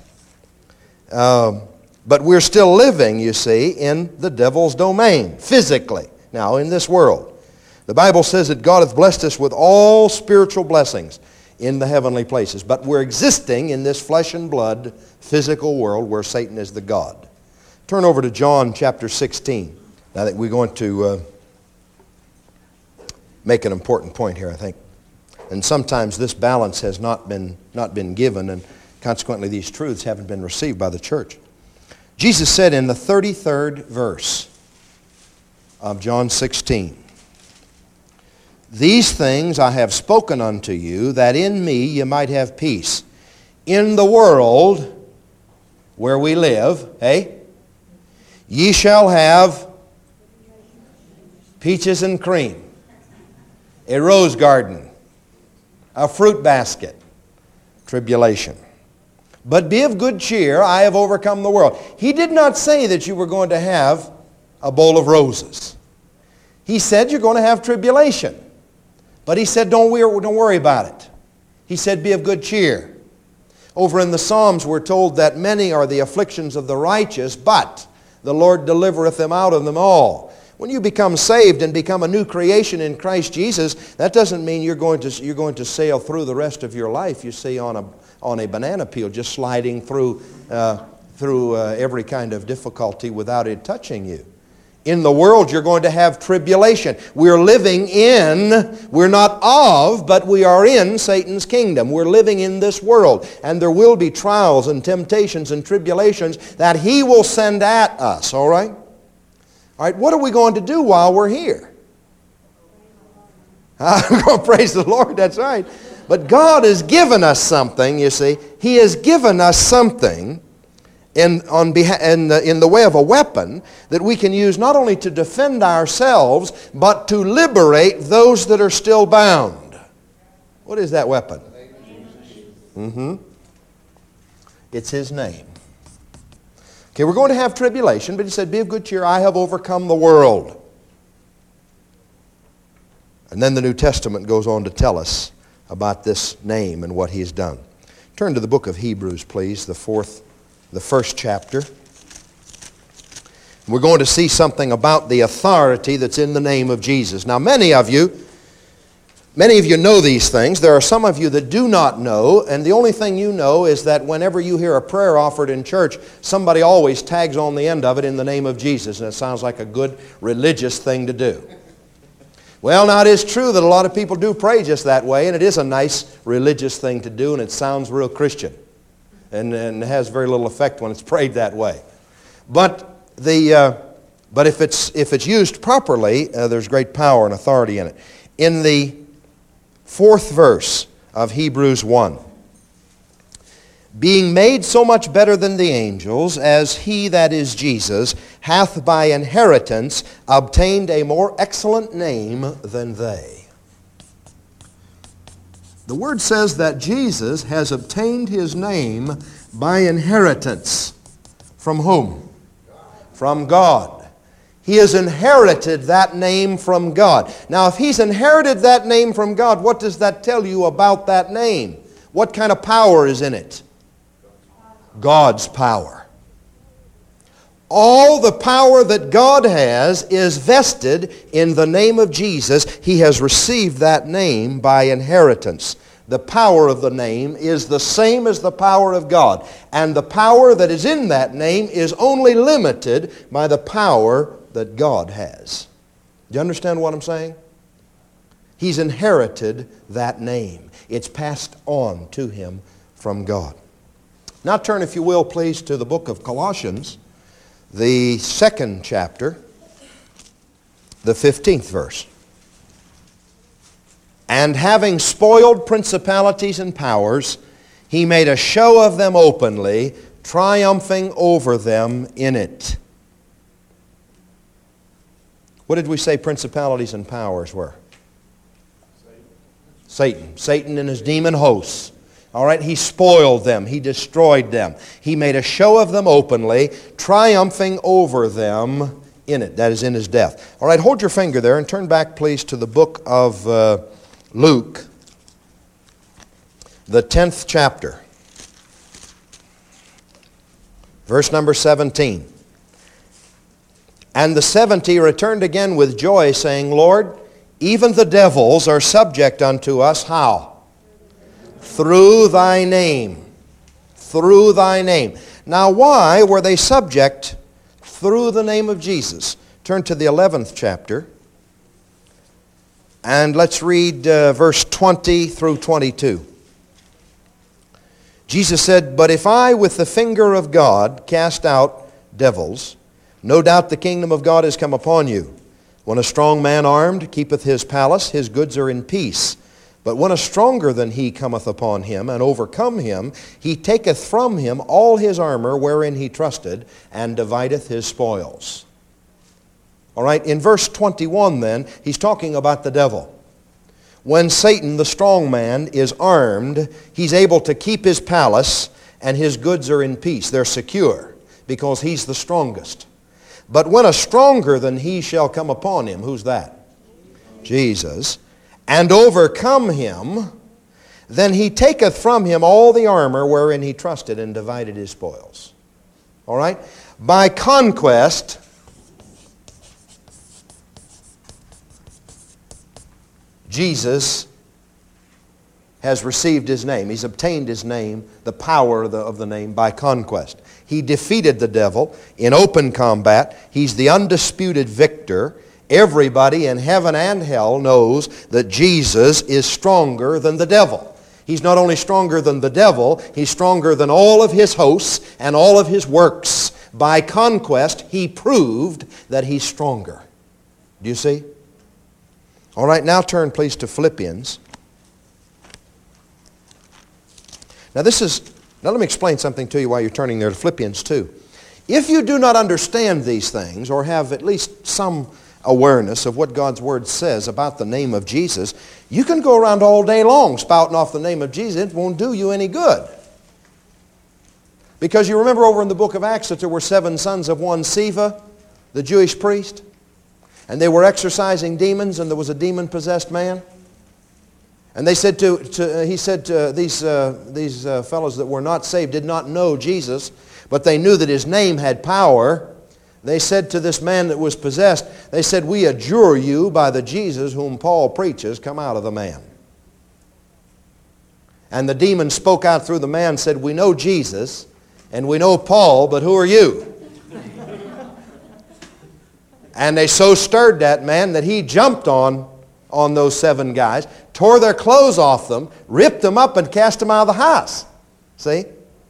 Speaker 1: but we're still living, you see, in the devil's domain, physically, now in this world. The Bible says that God hath blessed us with all spiritual blessings in the heavenly places, but we're existing in this flesh and blood physical world where Satan is the god. Turn over to John chapter 16. Now that we're going to make an important point here, I think. And sometimes this balance has not been given, and consequently these truths haven't been received by the church. Jesus said in the 33rd verse of John 16, These things I have spoken unto you, that in me you might have peace. In the world where we live, ye shall have peaches and cream, a rose garden, a fruit basket, tribulation. But be of good cheer, I have overcome the world. He did not say that you were going to have a bowl of roses. He said you're going to have tribulation. But he said don't worry about it. He said be of good cheer. Over in the Psalms we're told that many are the afflictions of the righteous, but the Lord delivereth them out of them all. When you become saved and become a new creation in Christ Jesus, that doesn't mean you're going to sail through the rest of your life, you see, on a banana peel, just sliding through every kind of difficulty without it touching you. In the world, you're going to have tribulation. We're not of, but we are in Satan's kingdom. We're living in this world, and there will be trials and temptations and tribulations that he will send at us, all right? All right, what are we going to do while we're here? We're going to praise the Lord, that's right. But God has given us something, you see. He has given us something in the way of a weapon that we can use not only to defend ourselves, but to liberate those that are still bound. What is that weapon? It's His name. Okay, we're going to have tribulation, but He said, be of good cheer, I have overcome the world. And then the New Testament goes on to tell us about this name and what He's done. Turn to the book of Hebrews, please, the first chapter. We're going to see something about the authority that's in the name of Jesus. Now, many of you know these things. There are some of you that do not know, and the only thing you know is that whenever you hear a prayer offered in church, somebody always tags on the end of it in the name of Jesus, and it sounds like a good religious thing to do. Well, now it is true that a lot of people do pray just that way, and it is a nice religious thing to do, and it sounds real Christian, and it has very little effect when it's prayed that way. But if it's used properly, there's great power and authority in it. In the 4th verse of Hebrews 1, being made so much better than the angels, as he, that is Jesus, hath by inheritance obtained a more excellent name than they. The Word says that Jesus has obtained His name by inheritance. From whom? From God. He has inherited that name from God. Now, if he's inherited that name from God, what does that tell you about that name? What kind of power is in it? God's power. All the power that God has is vested in the name of Jesus. He has received that name by inheritance. The power of the name is the same as the power of God. And the power that is in that name is only limited by the power that God has. Do you understand what I'm saying? He's inherited that name. It's passed on to him from God. Now turn, if you will, please, to the book of Colossians, the 2nd chapter, the 15th verse. And having spoiled principalities and powers, he made a show of them openly, triumphing over them in it. What did we say principalities and powers were? Satan. Satan and his demon hosts. All right, he spoiled them. He destroyed them. He made a show of them openly, triumphing over them in it. That is, in his death. All right, hold your finger there and turn back, please, to the book of Luke, the 10th chapter, verse number 17. And the 70 returned again with joy, saying, Lord, even the devils are subject unto us. How? Through thy name. Through thy name. Now, why were they subject through the name of Jesus? Turn to the 11th chapter. And let's read verse 20 through 22. Jesus said, But if I with the finger of God cast out devils, no doubt the kingdom of God is come upon you. When a strong man armed keepeth his palace, his goods are in peace. But when a stronger than he cometh upon him, and overcome him, he taketh from him all his armor wherein he trusted, and divideth his spoils. All right, in verse 21 then, he's talking about the devil. When Satan, the strong man, is armed, he's able to keep his palace, and his goods are in peace. They're secure, because he's the strongest. But when a stronger than he shall come upon him, who's that? Jesus. And overcome him, then he taketh from him all the armor wherein he trusted, and divided his spoils. All right? By conquest, Jesus has received his name. He's obtained his name, the power of the name, by conquest. He defeated the devil in open combat. He's the undisputed victor. Everybody in heaven and hell knows that Jesus is stronger than the devil. He's not only stronger than the devil, he's stronger than all of his hosts and all of his works. By conquest, he proved that he's stronger. Do you see? All right, now turn please to Philippians. Now let me explain something to you while you're turning there to Philippians 2. If you do not understand these things, or have at least some awareness of what God's Word says about the name of Jesus, you can go around all day long spouting off the name of Jesus. It won't do you any good. Because you remember over in the book of Acts that there were 7 sons of one Sceva, the Jewish priest, and they were exorcising demons, and there was a demon-possessed man. And they said he said to these fellows that were not saved, did not know Jesus, but they knew that his name had power. They said to this man that was possessed, they said, we adjure you by the Jesus whom Paul preaches, come out of the man. And the demon spoke out through the man and said, we know Jesus and we know Paul, but who are you? And they so stirred that man that he jumped on those 7 guys, tore their clothes off them, ripped them up, and cast them out of the house. See?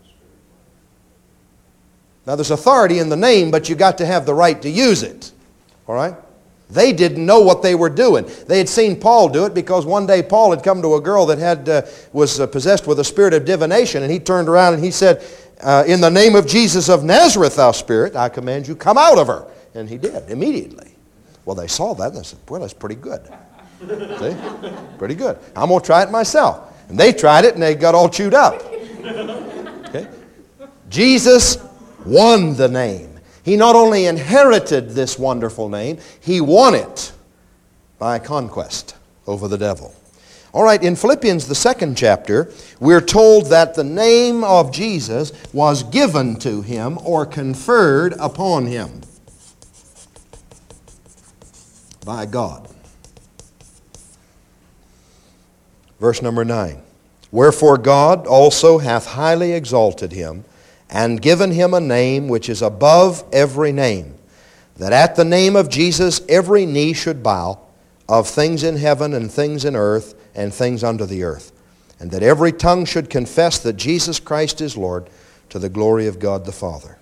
Speaker 1: Now there's authority in the name, but you got to have the right to use it. All right? They didn't know what they were doing. They had seen Paul do it because one day Paul had come to a girl that was possessed with a spirit of divination, and he turned around and he said, in the name of Jesus of Nazareth, thou spirit, I command you, come out of her. And he did, immediately. Well, they saw that and they said, well, that's pretty good. See? Pretty good. I'm going to try it myself. And they tried it and they got all chewed up. Okay? Jesus won the name. He not only inherited this wonderful name, he won it by conquest over the devil. All right, in Philippians, the 2nd chapter, we're told that the name of Jesus was given to him or conferred upon him by God. Verse number 9. Wherefore God also hath highly exalted him, and given him a name which is above every name, that at the name of Jesus every knee should bow, of things in heaven and things in earth and things under the earth, and that every tongue should confess that Jesus Christ is Lord, to the glory of God the Father.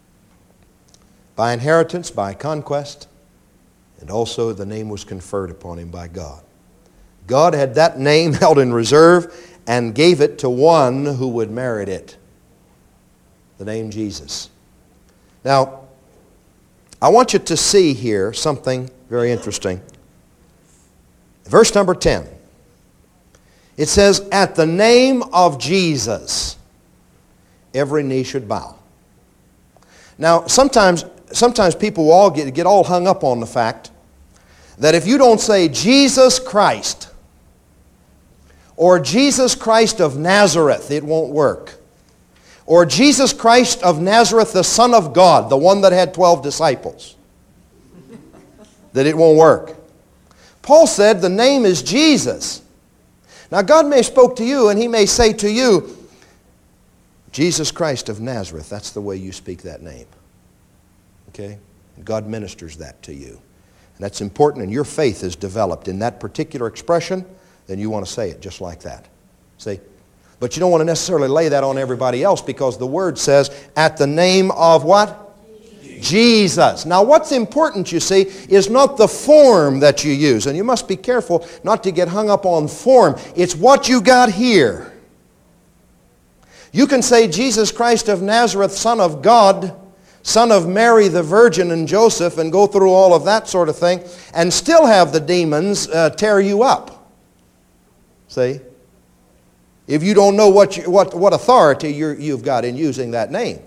Speaker 1: By inheritance, by conquest, and also the name was conferred upon him by God. God had that name held in reserve and gave it to one who would merit it. The name Jesus. Now, I want you to see here something very interesting. Verse number 10. It says, at the name of Jesus, every knee should bow. Now, sometimes people will all get all hung up on the fact that if you don't say Jesus Christ or Jesus Christ of Nazareth, it won't work. Or Jesus Christ of Nazareth, the Son of God, the one that had 12 disciples, that it won't work. Paul said the name is Jesus. Now God may spoke to you and he may say to you, Jesus Christ of Nazareth, that's the way you speak that name. Okay? God ministers that to you. And that's important, and your faith is developed in that particular expression, then you want to say it just like that. See? But you don't want to necessarily lay that on everybody else, because the Word says, at the name of what? Jesus. Now what's important, you see, is not the form that you use. And you must be careful not to get hung up on form. It's what you got here. You can say Jesus Christ of Nazareth, Son of God, Son of Mary the Virgin and Joseph, and go through all of that sort of thing, and still have the demons tear you up. See? If you don't know what authority you've got in using that name.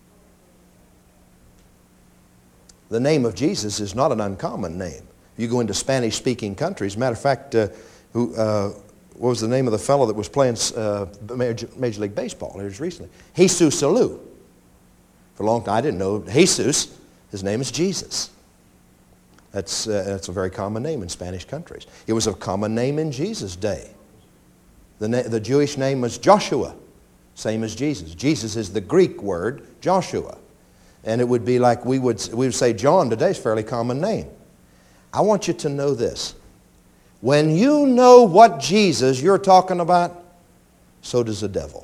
Speaker 1: The name of Jesus is not an uncommon name. You go into Spanish-speaking countries. Matter of fact, what was the name of the fellow that was playing Major League Baseball here recently? Jesus Salou. For a long time, I didn't know Jesus. His name is Jesus. That's a very common name in Spanish countries. It was a common name in Jesus' day. The Jewish name was Joshua, same as Jesus. Jesus is the Greek word Joshua. And it would be like we would say John today is a fairly common name. I want you to know this. When you know what Jesus you're talking about, so does the devil.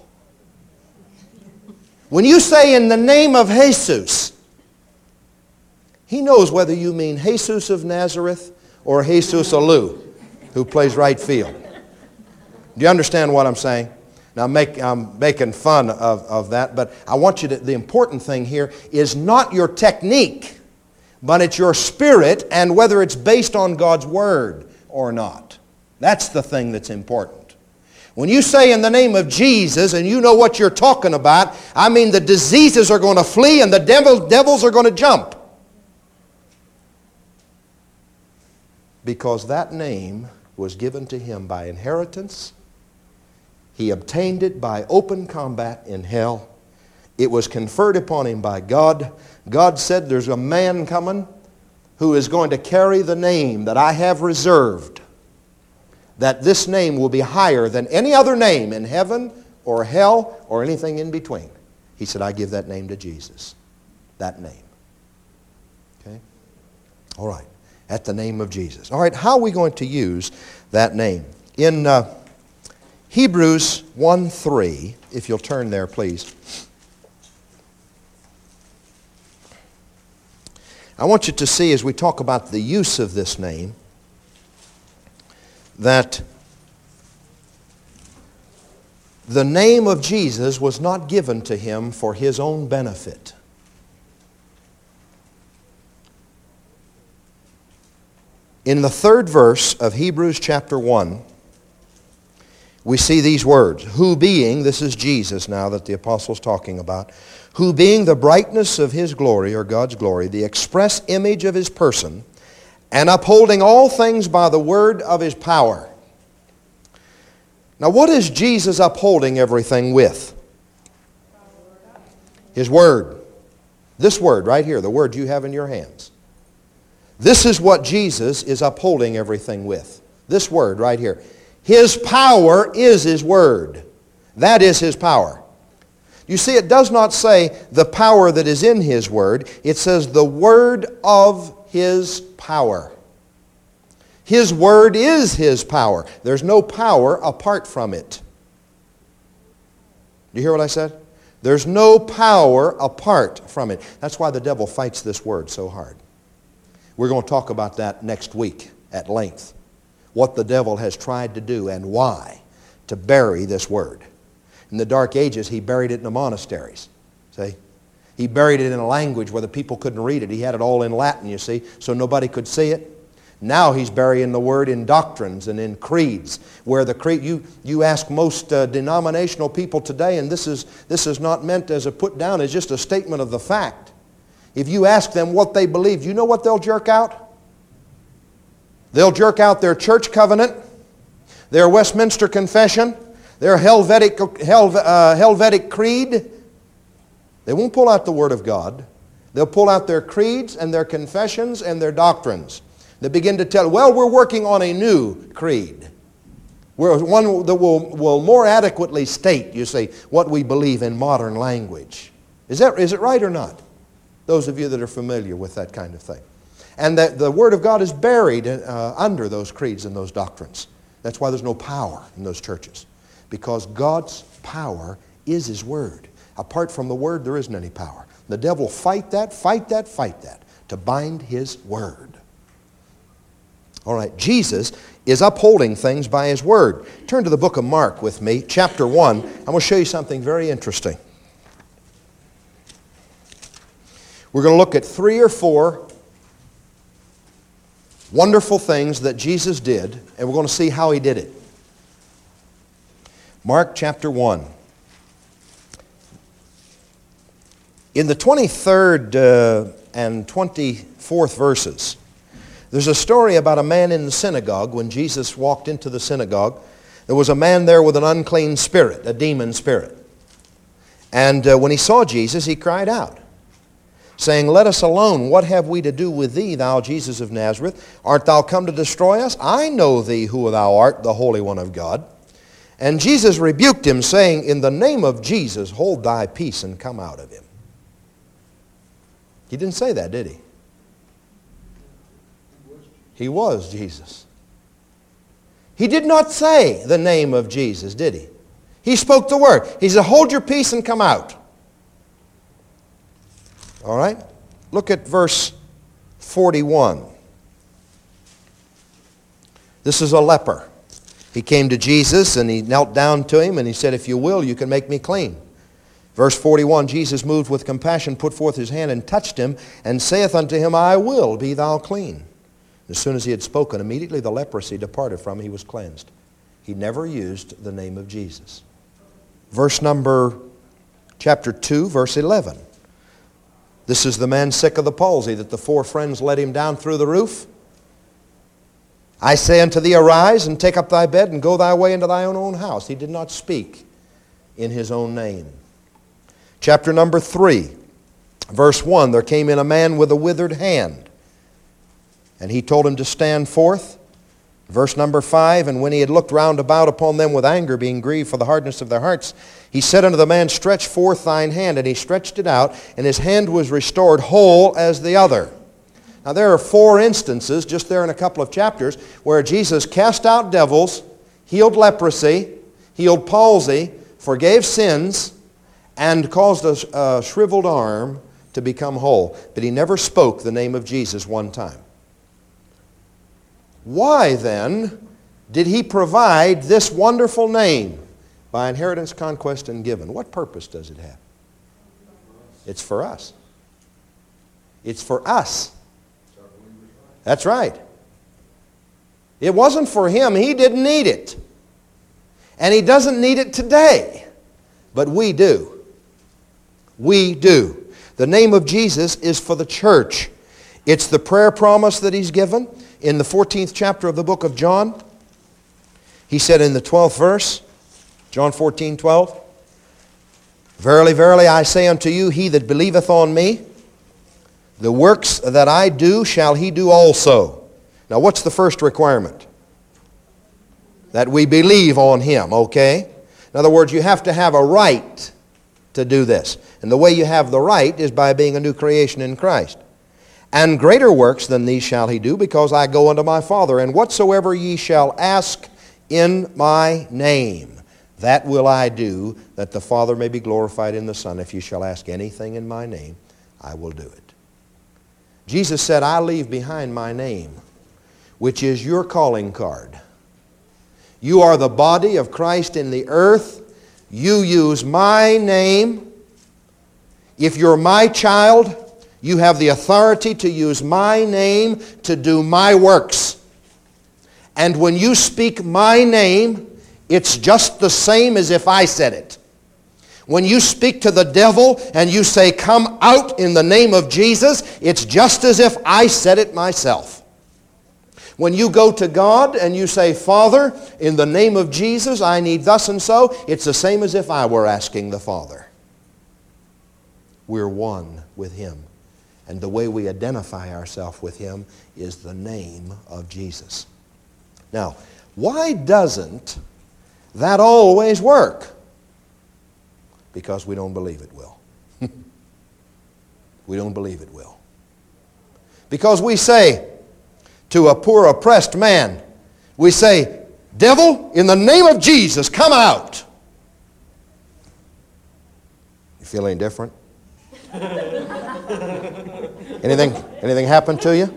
Speaker 1: When you say in the name of Jesus, he knows whether you mean Jesus of Nazareth or Jesus Alou, who plays right field. Do you understand what I'm saying? Now I'm making fun of that, but I want you to, the important thing here is not your technique, but it's your spirit and whether it's based on God's Word or not. That's the thing that's important. When you say in the name of Jesus and you know what you're talking about, I mean the diseases are going to flee and the devils are going to jump. Because that name was given to him by inheritance. He obtained it by open combat in hell. It was conferred upon him by God. God said there's a man coming who is going to carry the name that I have reserved. That this name will be higher than any other name in heaven or hell or anything in between. He said, I give that name to Jesus. That name. Okay? All right. At the name of Jesus. All right, how are we going to use that name? In Hebrews 1:3, if you'll turn there, please. I want you to see as we talk about the use of this name that the name of Jesus was not given to him for his own benefit. In the 3rd verse of Hebrews chapter 1, we see these words, who being, this is Jesus now that the apostle's talking about, who being the brightness of his glory, or God's glory, the express image of his person, and upholding all things by the word of his power. Now what is Jesus upholding everything with? His word. This word right here, the word you have in your hands. This is what Jesus is upholding everything with. This word right here. His power is his word. That is his power. You see, it does not say the power that is in his word. It says the word of his power. His word is his power. There's no power apart from it. Do you hear what I said? There's no power apart from it. That's why the devil fights this word so hard. We're going to talk about that next week at length. What the devil has tried to do and why to bury this word. In the Dark Ages, he buried it in the monasteries. See? He buried it in a language where the people couldn't read it. He had it all in Latin, you see, so nobody could see it. Now he's burying the word in doctrines and in creeds, where the creed, you ask most denominational people today, and this is not meant as a put down, it's just a statement of the fact. If you ask them what they believe, you know what they'll jerk out? They'll jerk out their church covenant, their Westminster Confession, their Helvetic Creed. They won't pull out the Word of God. They'll pull out their creeds and their confessions and their doctrines. They begin to tell, well, we're working on a new creed. One that will more adequately state, you see, what we believe in modern language. Is it right or not? Those of you that are familiar with that kind of thing. And that the Word of God is buried under those creeds and those doctrines. That's why there's no power in those churches. Because God's power is his Word. Apart from the Word, there isn't any power. The devil fight that, to bind his Word. All right, Jesus is upholding things by his word. Turn to the book of Mark with me, chapter 1. I'm going to show you something very interesting. We're going to look at 3 or 4 wonderful things that Jesus did, and we're going to see how he did it. Mark chapter 1. In the 23rd and 24th verses, there's a story about a man in the synagogue. When Jesus walked into the synagogue, there was a man there with an unclean spirit, a demon spirit. And when he saw Jesus, he cried out, saying, "Let us alone. What have we to do with thee, thou Jesus of Nazareth? Art thou come to destroy us? I know thee who thou art, the Holy One of God." And Jesus rebuked him, saying, "In the name of Jesus, hold thy peace and come out of him." He didn't say that, did he? He was Jesus. He did not say the name of Jesus, did he? He spoke the word. He said, "Hold your peace and come out." All right? Look at verse 41. This is a leper. He came to Jesus and he knelt down to him and he said, "If you will, you can make me clean." Verse 41, Jesus, moved with compassion, put forth his hand and touched him, and saith unto him, "I will, be thou clean." As soon as he had spoken, immediately the leprosy departed from him. He was cleansed. He never used the name of Jesus. Chapter 2, verse 11. This is the man sick of the palsy that the 4 friends let him down through the roof. "I say unto thee, arise and take up thy bed and go thy way into thy own house." He did not speak in his own name. Chapter number 3, verse 1. There came in a man with a withered hand, and he told him to stand forth. Verse number 5, and when he had looked round about upon them with anger, being grieved for the hardness of their hearts, he said unto the man, "Stretch forth thine hand." And he stretched it out, and his hand was restored whole as the other. Now there are 4 instances, just there in a couple of chapters, where Jesus cast out devils, healed leprosy, healed palsy, forgave sins, and caused a shriveled arm to become whole. But he never spoke the name of Jesus one time. Why then did he provide this wonderful name by inheritance, conquest, and given? What purpose does it have? It's for us. It's for us. That's right. It wasn't for him. He didn't need it. And He doesn't need it today, but we do. We do. The name of Jesus is for the church. It's the prayer promise that He's given in the 14th chapter of the book of John. He said in the 12th verse, John 14:12, Verily, verily, I say unto you, he that believeth on me, the works that I do shall he do also. Now what's the first requirement? That we believe on Him, okay? In other words, you have to have a right to do this. And the way you have the right is by being a new creation in Christ. And greater works than these shall he do, because I go unto my Father. And whatsoever ye shall ask in my name, that will I do, that the Father may be glorified in the Son. If you shall ask anything in my name, I will do it. Jesus said, I leave behind my name, which is your calling card. You are the body of Christ in the earth. You use my name. If you're my child, you have the authority to use my name to do my works. And when you speak my name, it's just the same as if I said it. When you speak to the devil and you say, come out in the name of Jesus, it's just as if I said it myself. When you go to God and you say, Father, in the name of Jesus, I need thus and so, it's the same as if I were asking the Father. We're one with Him. And the way we identify ourselves with Him is the name of Jesus. Now, why doesn't that always work? Because we don't believe it will. We don't believe it will. Because we say to a poor oppressed man, we say, devil, in the name of Jesus, come out. You feel any different? Anything happen to you?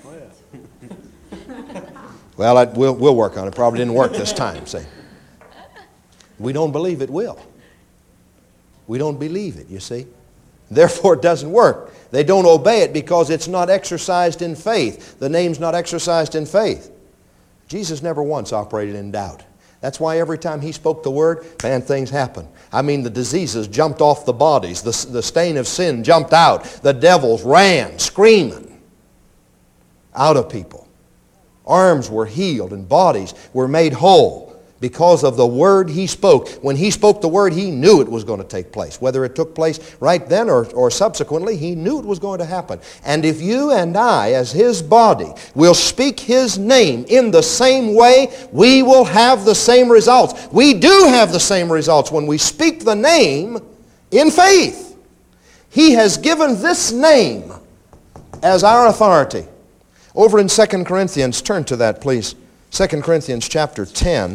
Speaker 1: Well, we'll work on it. Probably didn't work this time. See, we don't believe it will. We don't believe it, you see. Therefore, it doesn't work. They don't obey it because it's not exercised in faith. The name's not exercised in faith. Jesus never once operated in doubt. That's why every time He spoke the word, man, things happened. I mean, the diseases jumped off the bodies. The stain of sin jumped out. The devils ran, screaming, out of people. Arms were healed and bodies were made whole because of the word He spoke. When He spoke the word, He knew it was going to take place. Whether it took place right then or subsequently, He knew it was going to happen. And if you and I, as His body, will speak His name in the same way, we will have the same results. We do have the same results when we speak the name in faith. He has given this name as our authority. Over in 2 Corinthians, turn to that please. 2 Corinthians chapter 10.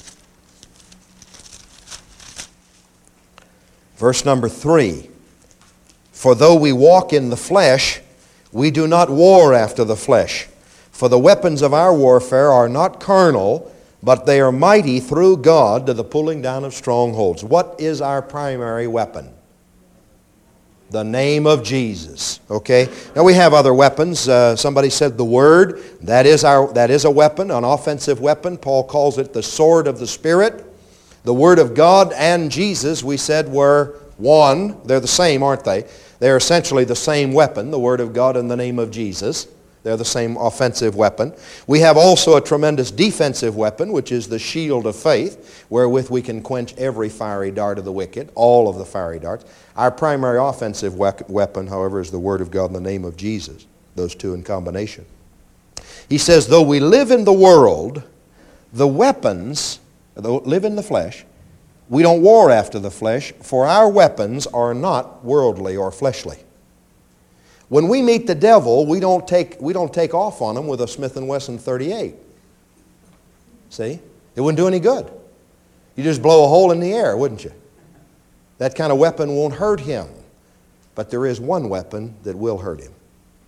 Speaker 1: Verse number 3, For though we walk in the flesh, we do not war after the flesh. For the weapons of our warfare are not carnal, but they are mighty through God to the pulling down of strongholds. What is our primary weapon? The name of Jesus. Okay? Now we have other weapons. Somebody said the Word. That is a weapon, an offensive weapon. Paul calls it the sword of the Spirit. The Word of God and Jesus, we said, were one. They're the same, aren't they? They're essentially the same weapon, the Word of God and the name of Jesus. They're the same offensive weapon. We have also a tremendous defensive weapon, which is the shield of faith, wherewith we can quench every fiery dart of the wicked, all of the fiery darts. Our primary offensive weapon, however, is the Word of God and the name of Jesus, those two in combination. He says, though we live in the world, the weapons, though live in the flesh, we don't war after the flesh, for our weapons are not worldly or fleshly. When we meet the devil, we don't take off on him with a Smith & Wesson 38. See? It wouldn't do any good. You just blow a hole in the air, wouldn't you? That kind of weapon won't hurt him. But there is one weapon that will hurt him.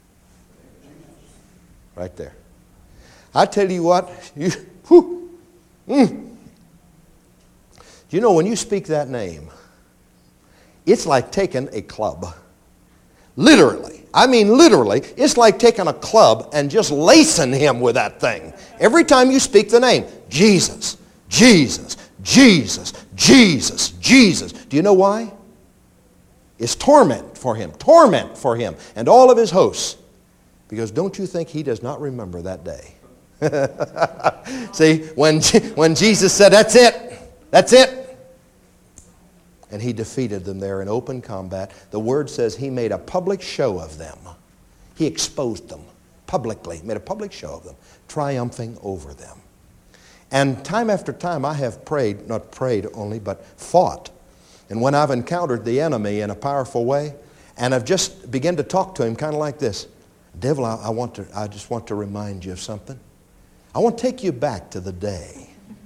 Speaker 1: Right there. I tell you what, You know, when you speak that name, it's like taking a club. Literally. I mean literally. It's like taking a club and just lacing him with that thing. Every time you speak the name, Jesus, Jesus, Jesus, Jesus, Jesus. Do you know why? It's torment for him and all of his hosts. Because don't you think he does not remember that day? See, when Jesus said, that's it, and he defeated them there in open combat, the Word says he made a public show of them. He exposed them publicly, made a public show of them, triumphing over them. And time after time I have prayed, not prayed only, but fought. And when I've encountered the enemy in a powerful way, and I've just begun to talk to him kind of like this, devil, I just want to remind you of something. I want to take you back to the day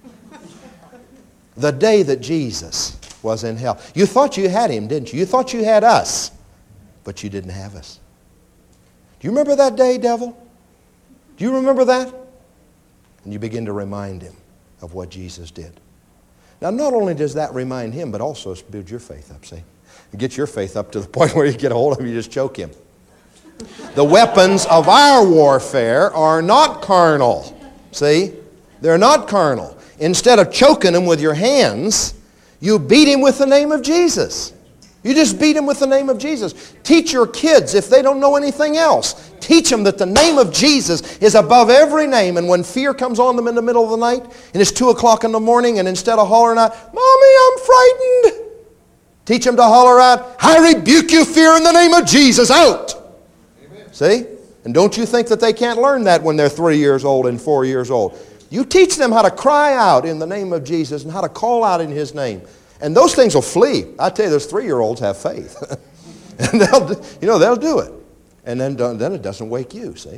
Speaker 1: that Jesus was in hell. You thought you had him, didn't you? You thought you had us, but you didn't have us. Do you remember that day, devil? Do you remember that? And you begin to remind him of what Jesus did. Now, not only does that remind him, but also build your faith up, see? You get your faith up to the point where you get a hold of him, you just choke him. The weapons of our warfare are not carnal. See? They're not carnal. Instead of choking him with your hands, you beat him with the name of Jesus. You just beat him with the name of Jesus. Teach your kids, if they don't know anything else, teach them that the name of Jesus is above every name. And when fear comes on them in the middle of the night, and it's 2 o'clock in the morning, and instead of hollering out, Mommy, I'm frightened, teach them to holler out, I rebuke you, fear, in the name of Jesus, out. Amen. See? And don't you think that they can't learn that when they're 3 years old and 4 years old. You teach them how to cry out in the name of Jesus and how to call out in His name. And those things will flee. I tell you, those 3-year-olds have faith. And they'll do it. And then it doesn't wake you, see?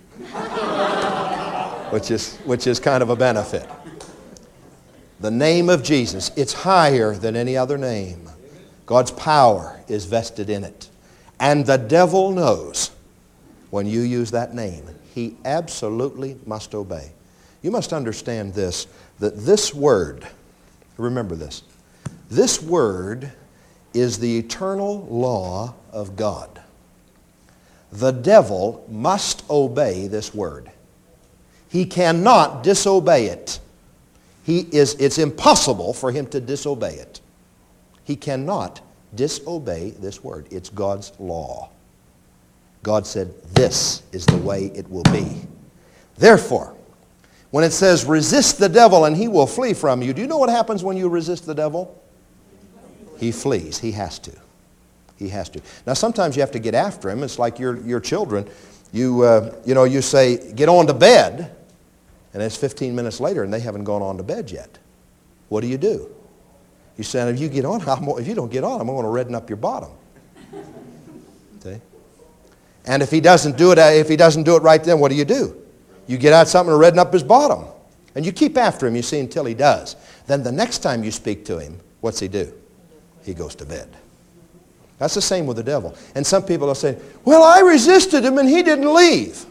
Speaker 1: which is kind of a benefit. The name of Jesus, it's higher than any other name. God's power is vested in it. And the devil knows when you use that name, he absolutely must obey. You must understand this, that this word, remember this word is the eternal law of God. The devil must obey this word. He cannot disobey it. It's impossible for him to disobey it. He cannot disobey this word. It's God's law. God said, this is the way it will be. Therefore, when it says, resist the devil and he will flee from you, do you know what happens when you resist the devil? He flees. He has to. He has to. Now, sometimes you have to get after him. It's like your children. You say, get on to bed, and it's 15 minutes later, and they haven't gone on to bed yet. What do? You say, if you don't get on, I'm going to redden up your bottom. See? And if he doesn't do it right then, what do? You get out something to redden up his bottom. And you keep after him, you see, until he does. Then the next time you speak to him, what's he do? He goes to bed. That's the same with the devil. And some people will say, well, I resisted him and he didn't leave.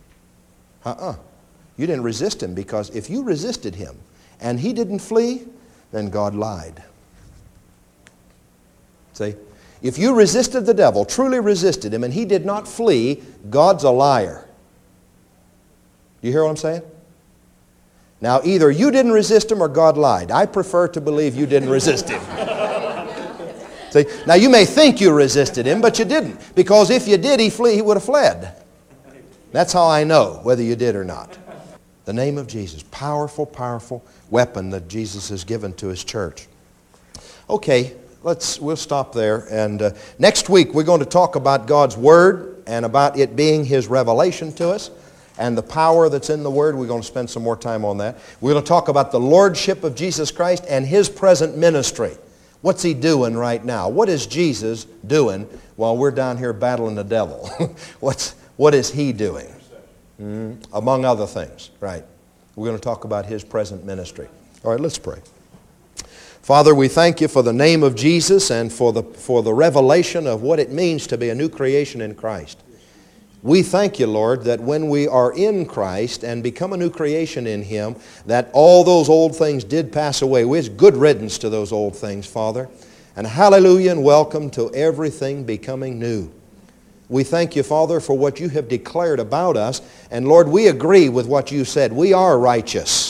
Speaker 1: You didn't resist him, because if you resisted him and he didn't flee, then God lied. See? If you resisted the devil, truly resisted him, and he did not flee, God's a liar. You hear what I'm saying? Now, either you didn't resist him or God lied. I prefer to believe you didn't resist him. See? Now, you may think you resisted him, but you didn't. Because if you did, he would have fled. That's how I know whether you did or not. The name of Jesus, powerful, powerful weapon that Jesus has given to His church. Okay, we'll stop there. And next week we're going to talk about God's Word and about it being His revelation to us and the power that's in the Word. We're going to spend some more time on that. We're going to talk about the Lordship of Jesus Christ and His present ministry. What's He doing right now? What is Jesus doing while we're down here battling the devil? What is He doing? Among other things, right? We're going to talk about His present ministry. All right, let's pray. Father, we thank You for the name of Jesus and for the revelation of what it means to be a new creation in Christ. We thank You, Lord, that when we are in Christ and become a new creation in Him, that all those old things did pass away. It's good riddance to those old things, Father. And hallelujah and welcome to everything becoming new. We thank You, Father, for what You have declared about us. And Lord, we agree with what You said. We are righteous.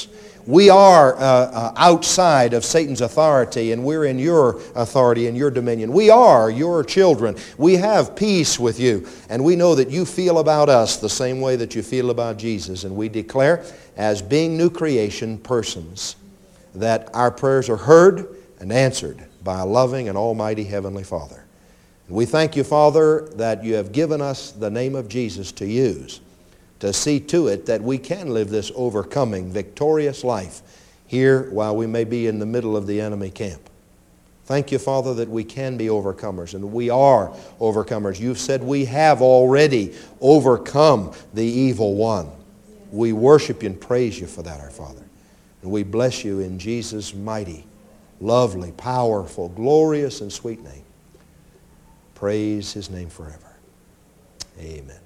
Speaker 1: We are outside of Satan's authority, and we're in your authority and your dominion. We are your children. We have peace with you, and we know that you feel about us the same way that you feel about Jesus. And we declare, as being new creation persons, that our prayers are heard and answered by a loving and almighty Heavenly Father. And we thank you, Father, that you have given us the name of Jesus to use to see to it that we can live this overcoming, victorious life here while we may be in the middle of the enemy camp. Thank you, Father, that we can be overcomers, and we are overcomers. You've said we have already overcome the evil one. We worship you and praise you for that, our Father. And we bless you in Jesus' mighty, lovely, powerful, glorious, and sweet name. Praise His name forever. Amen.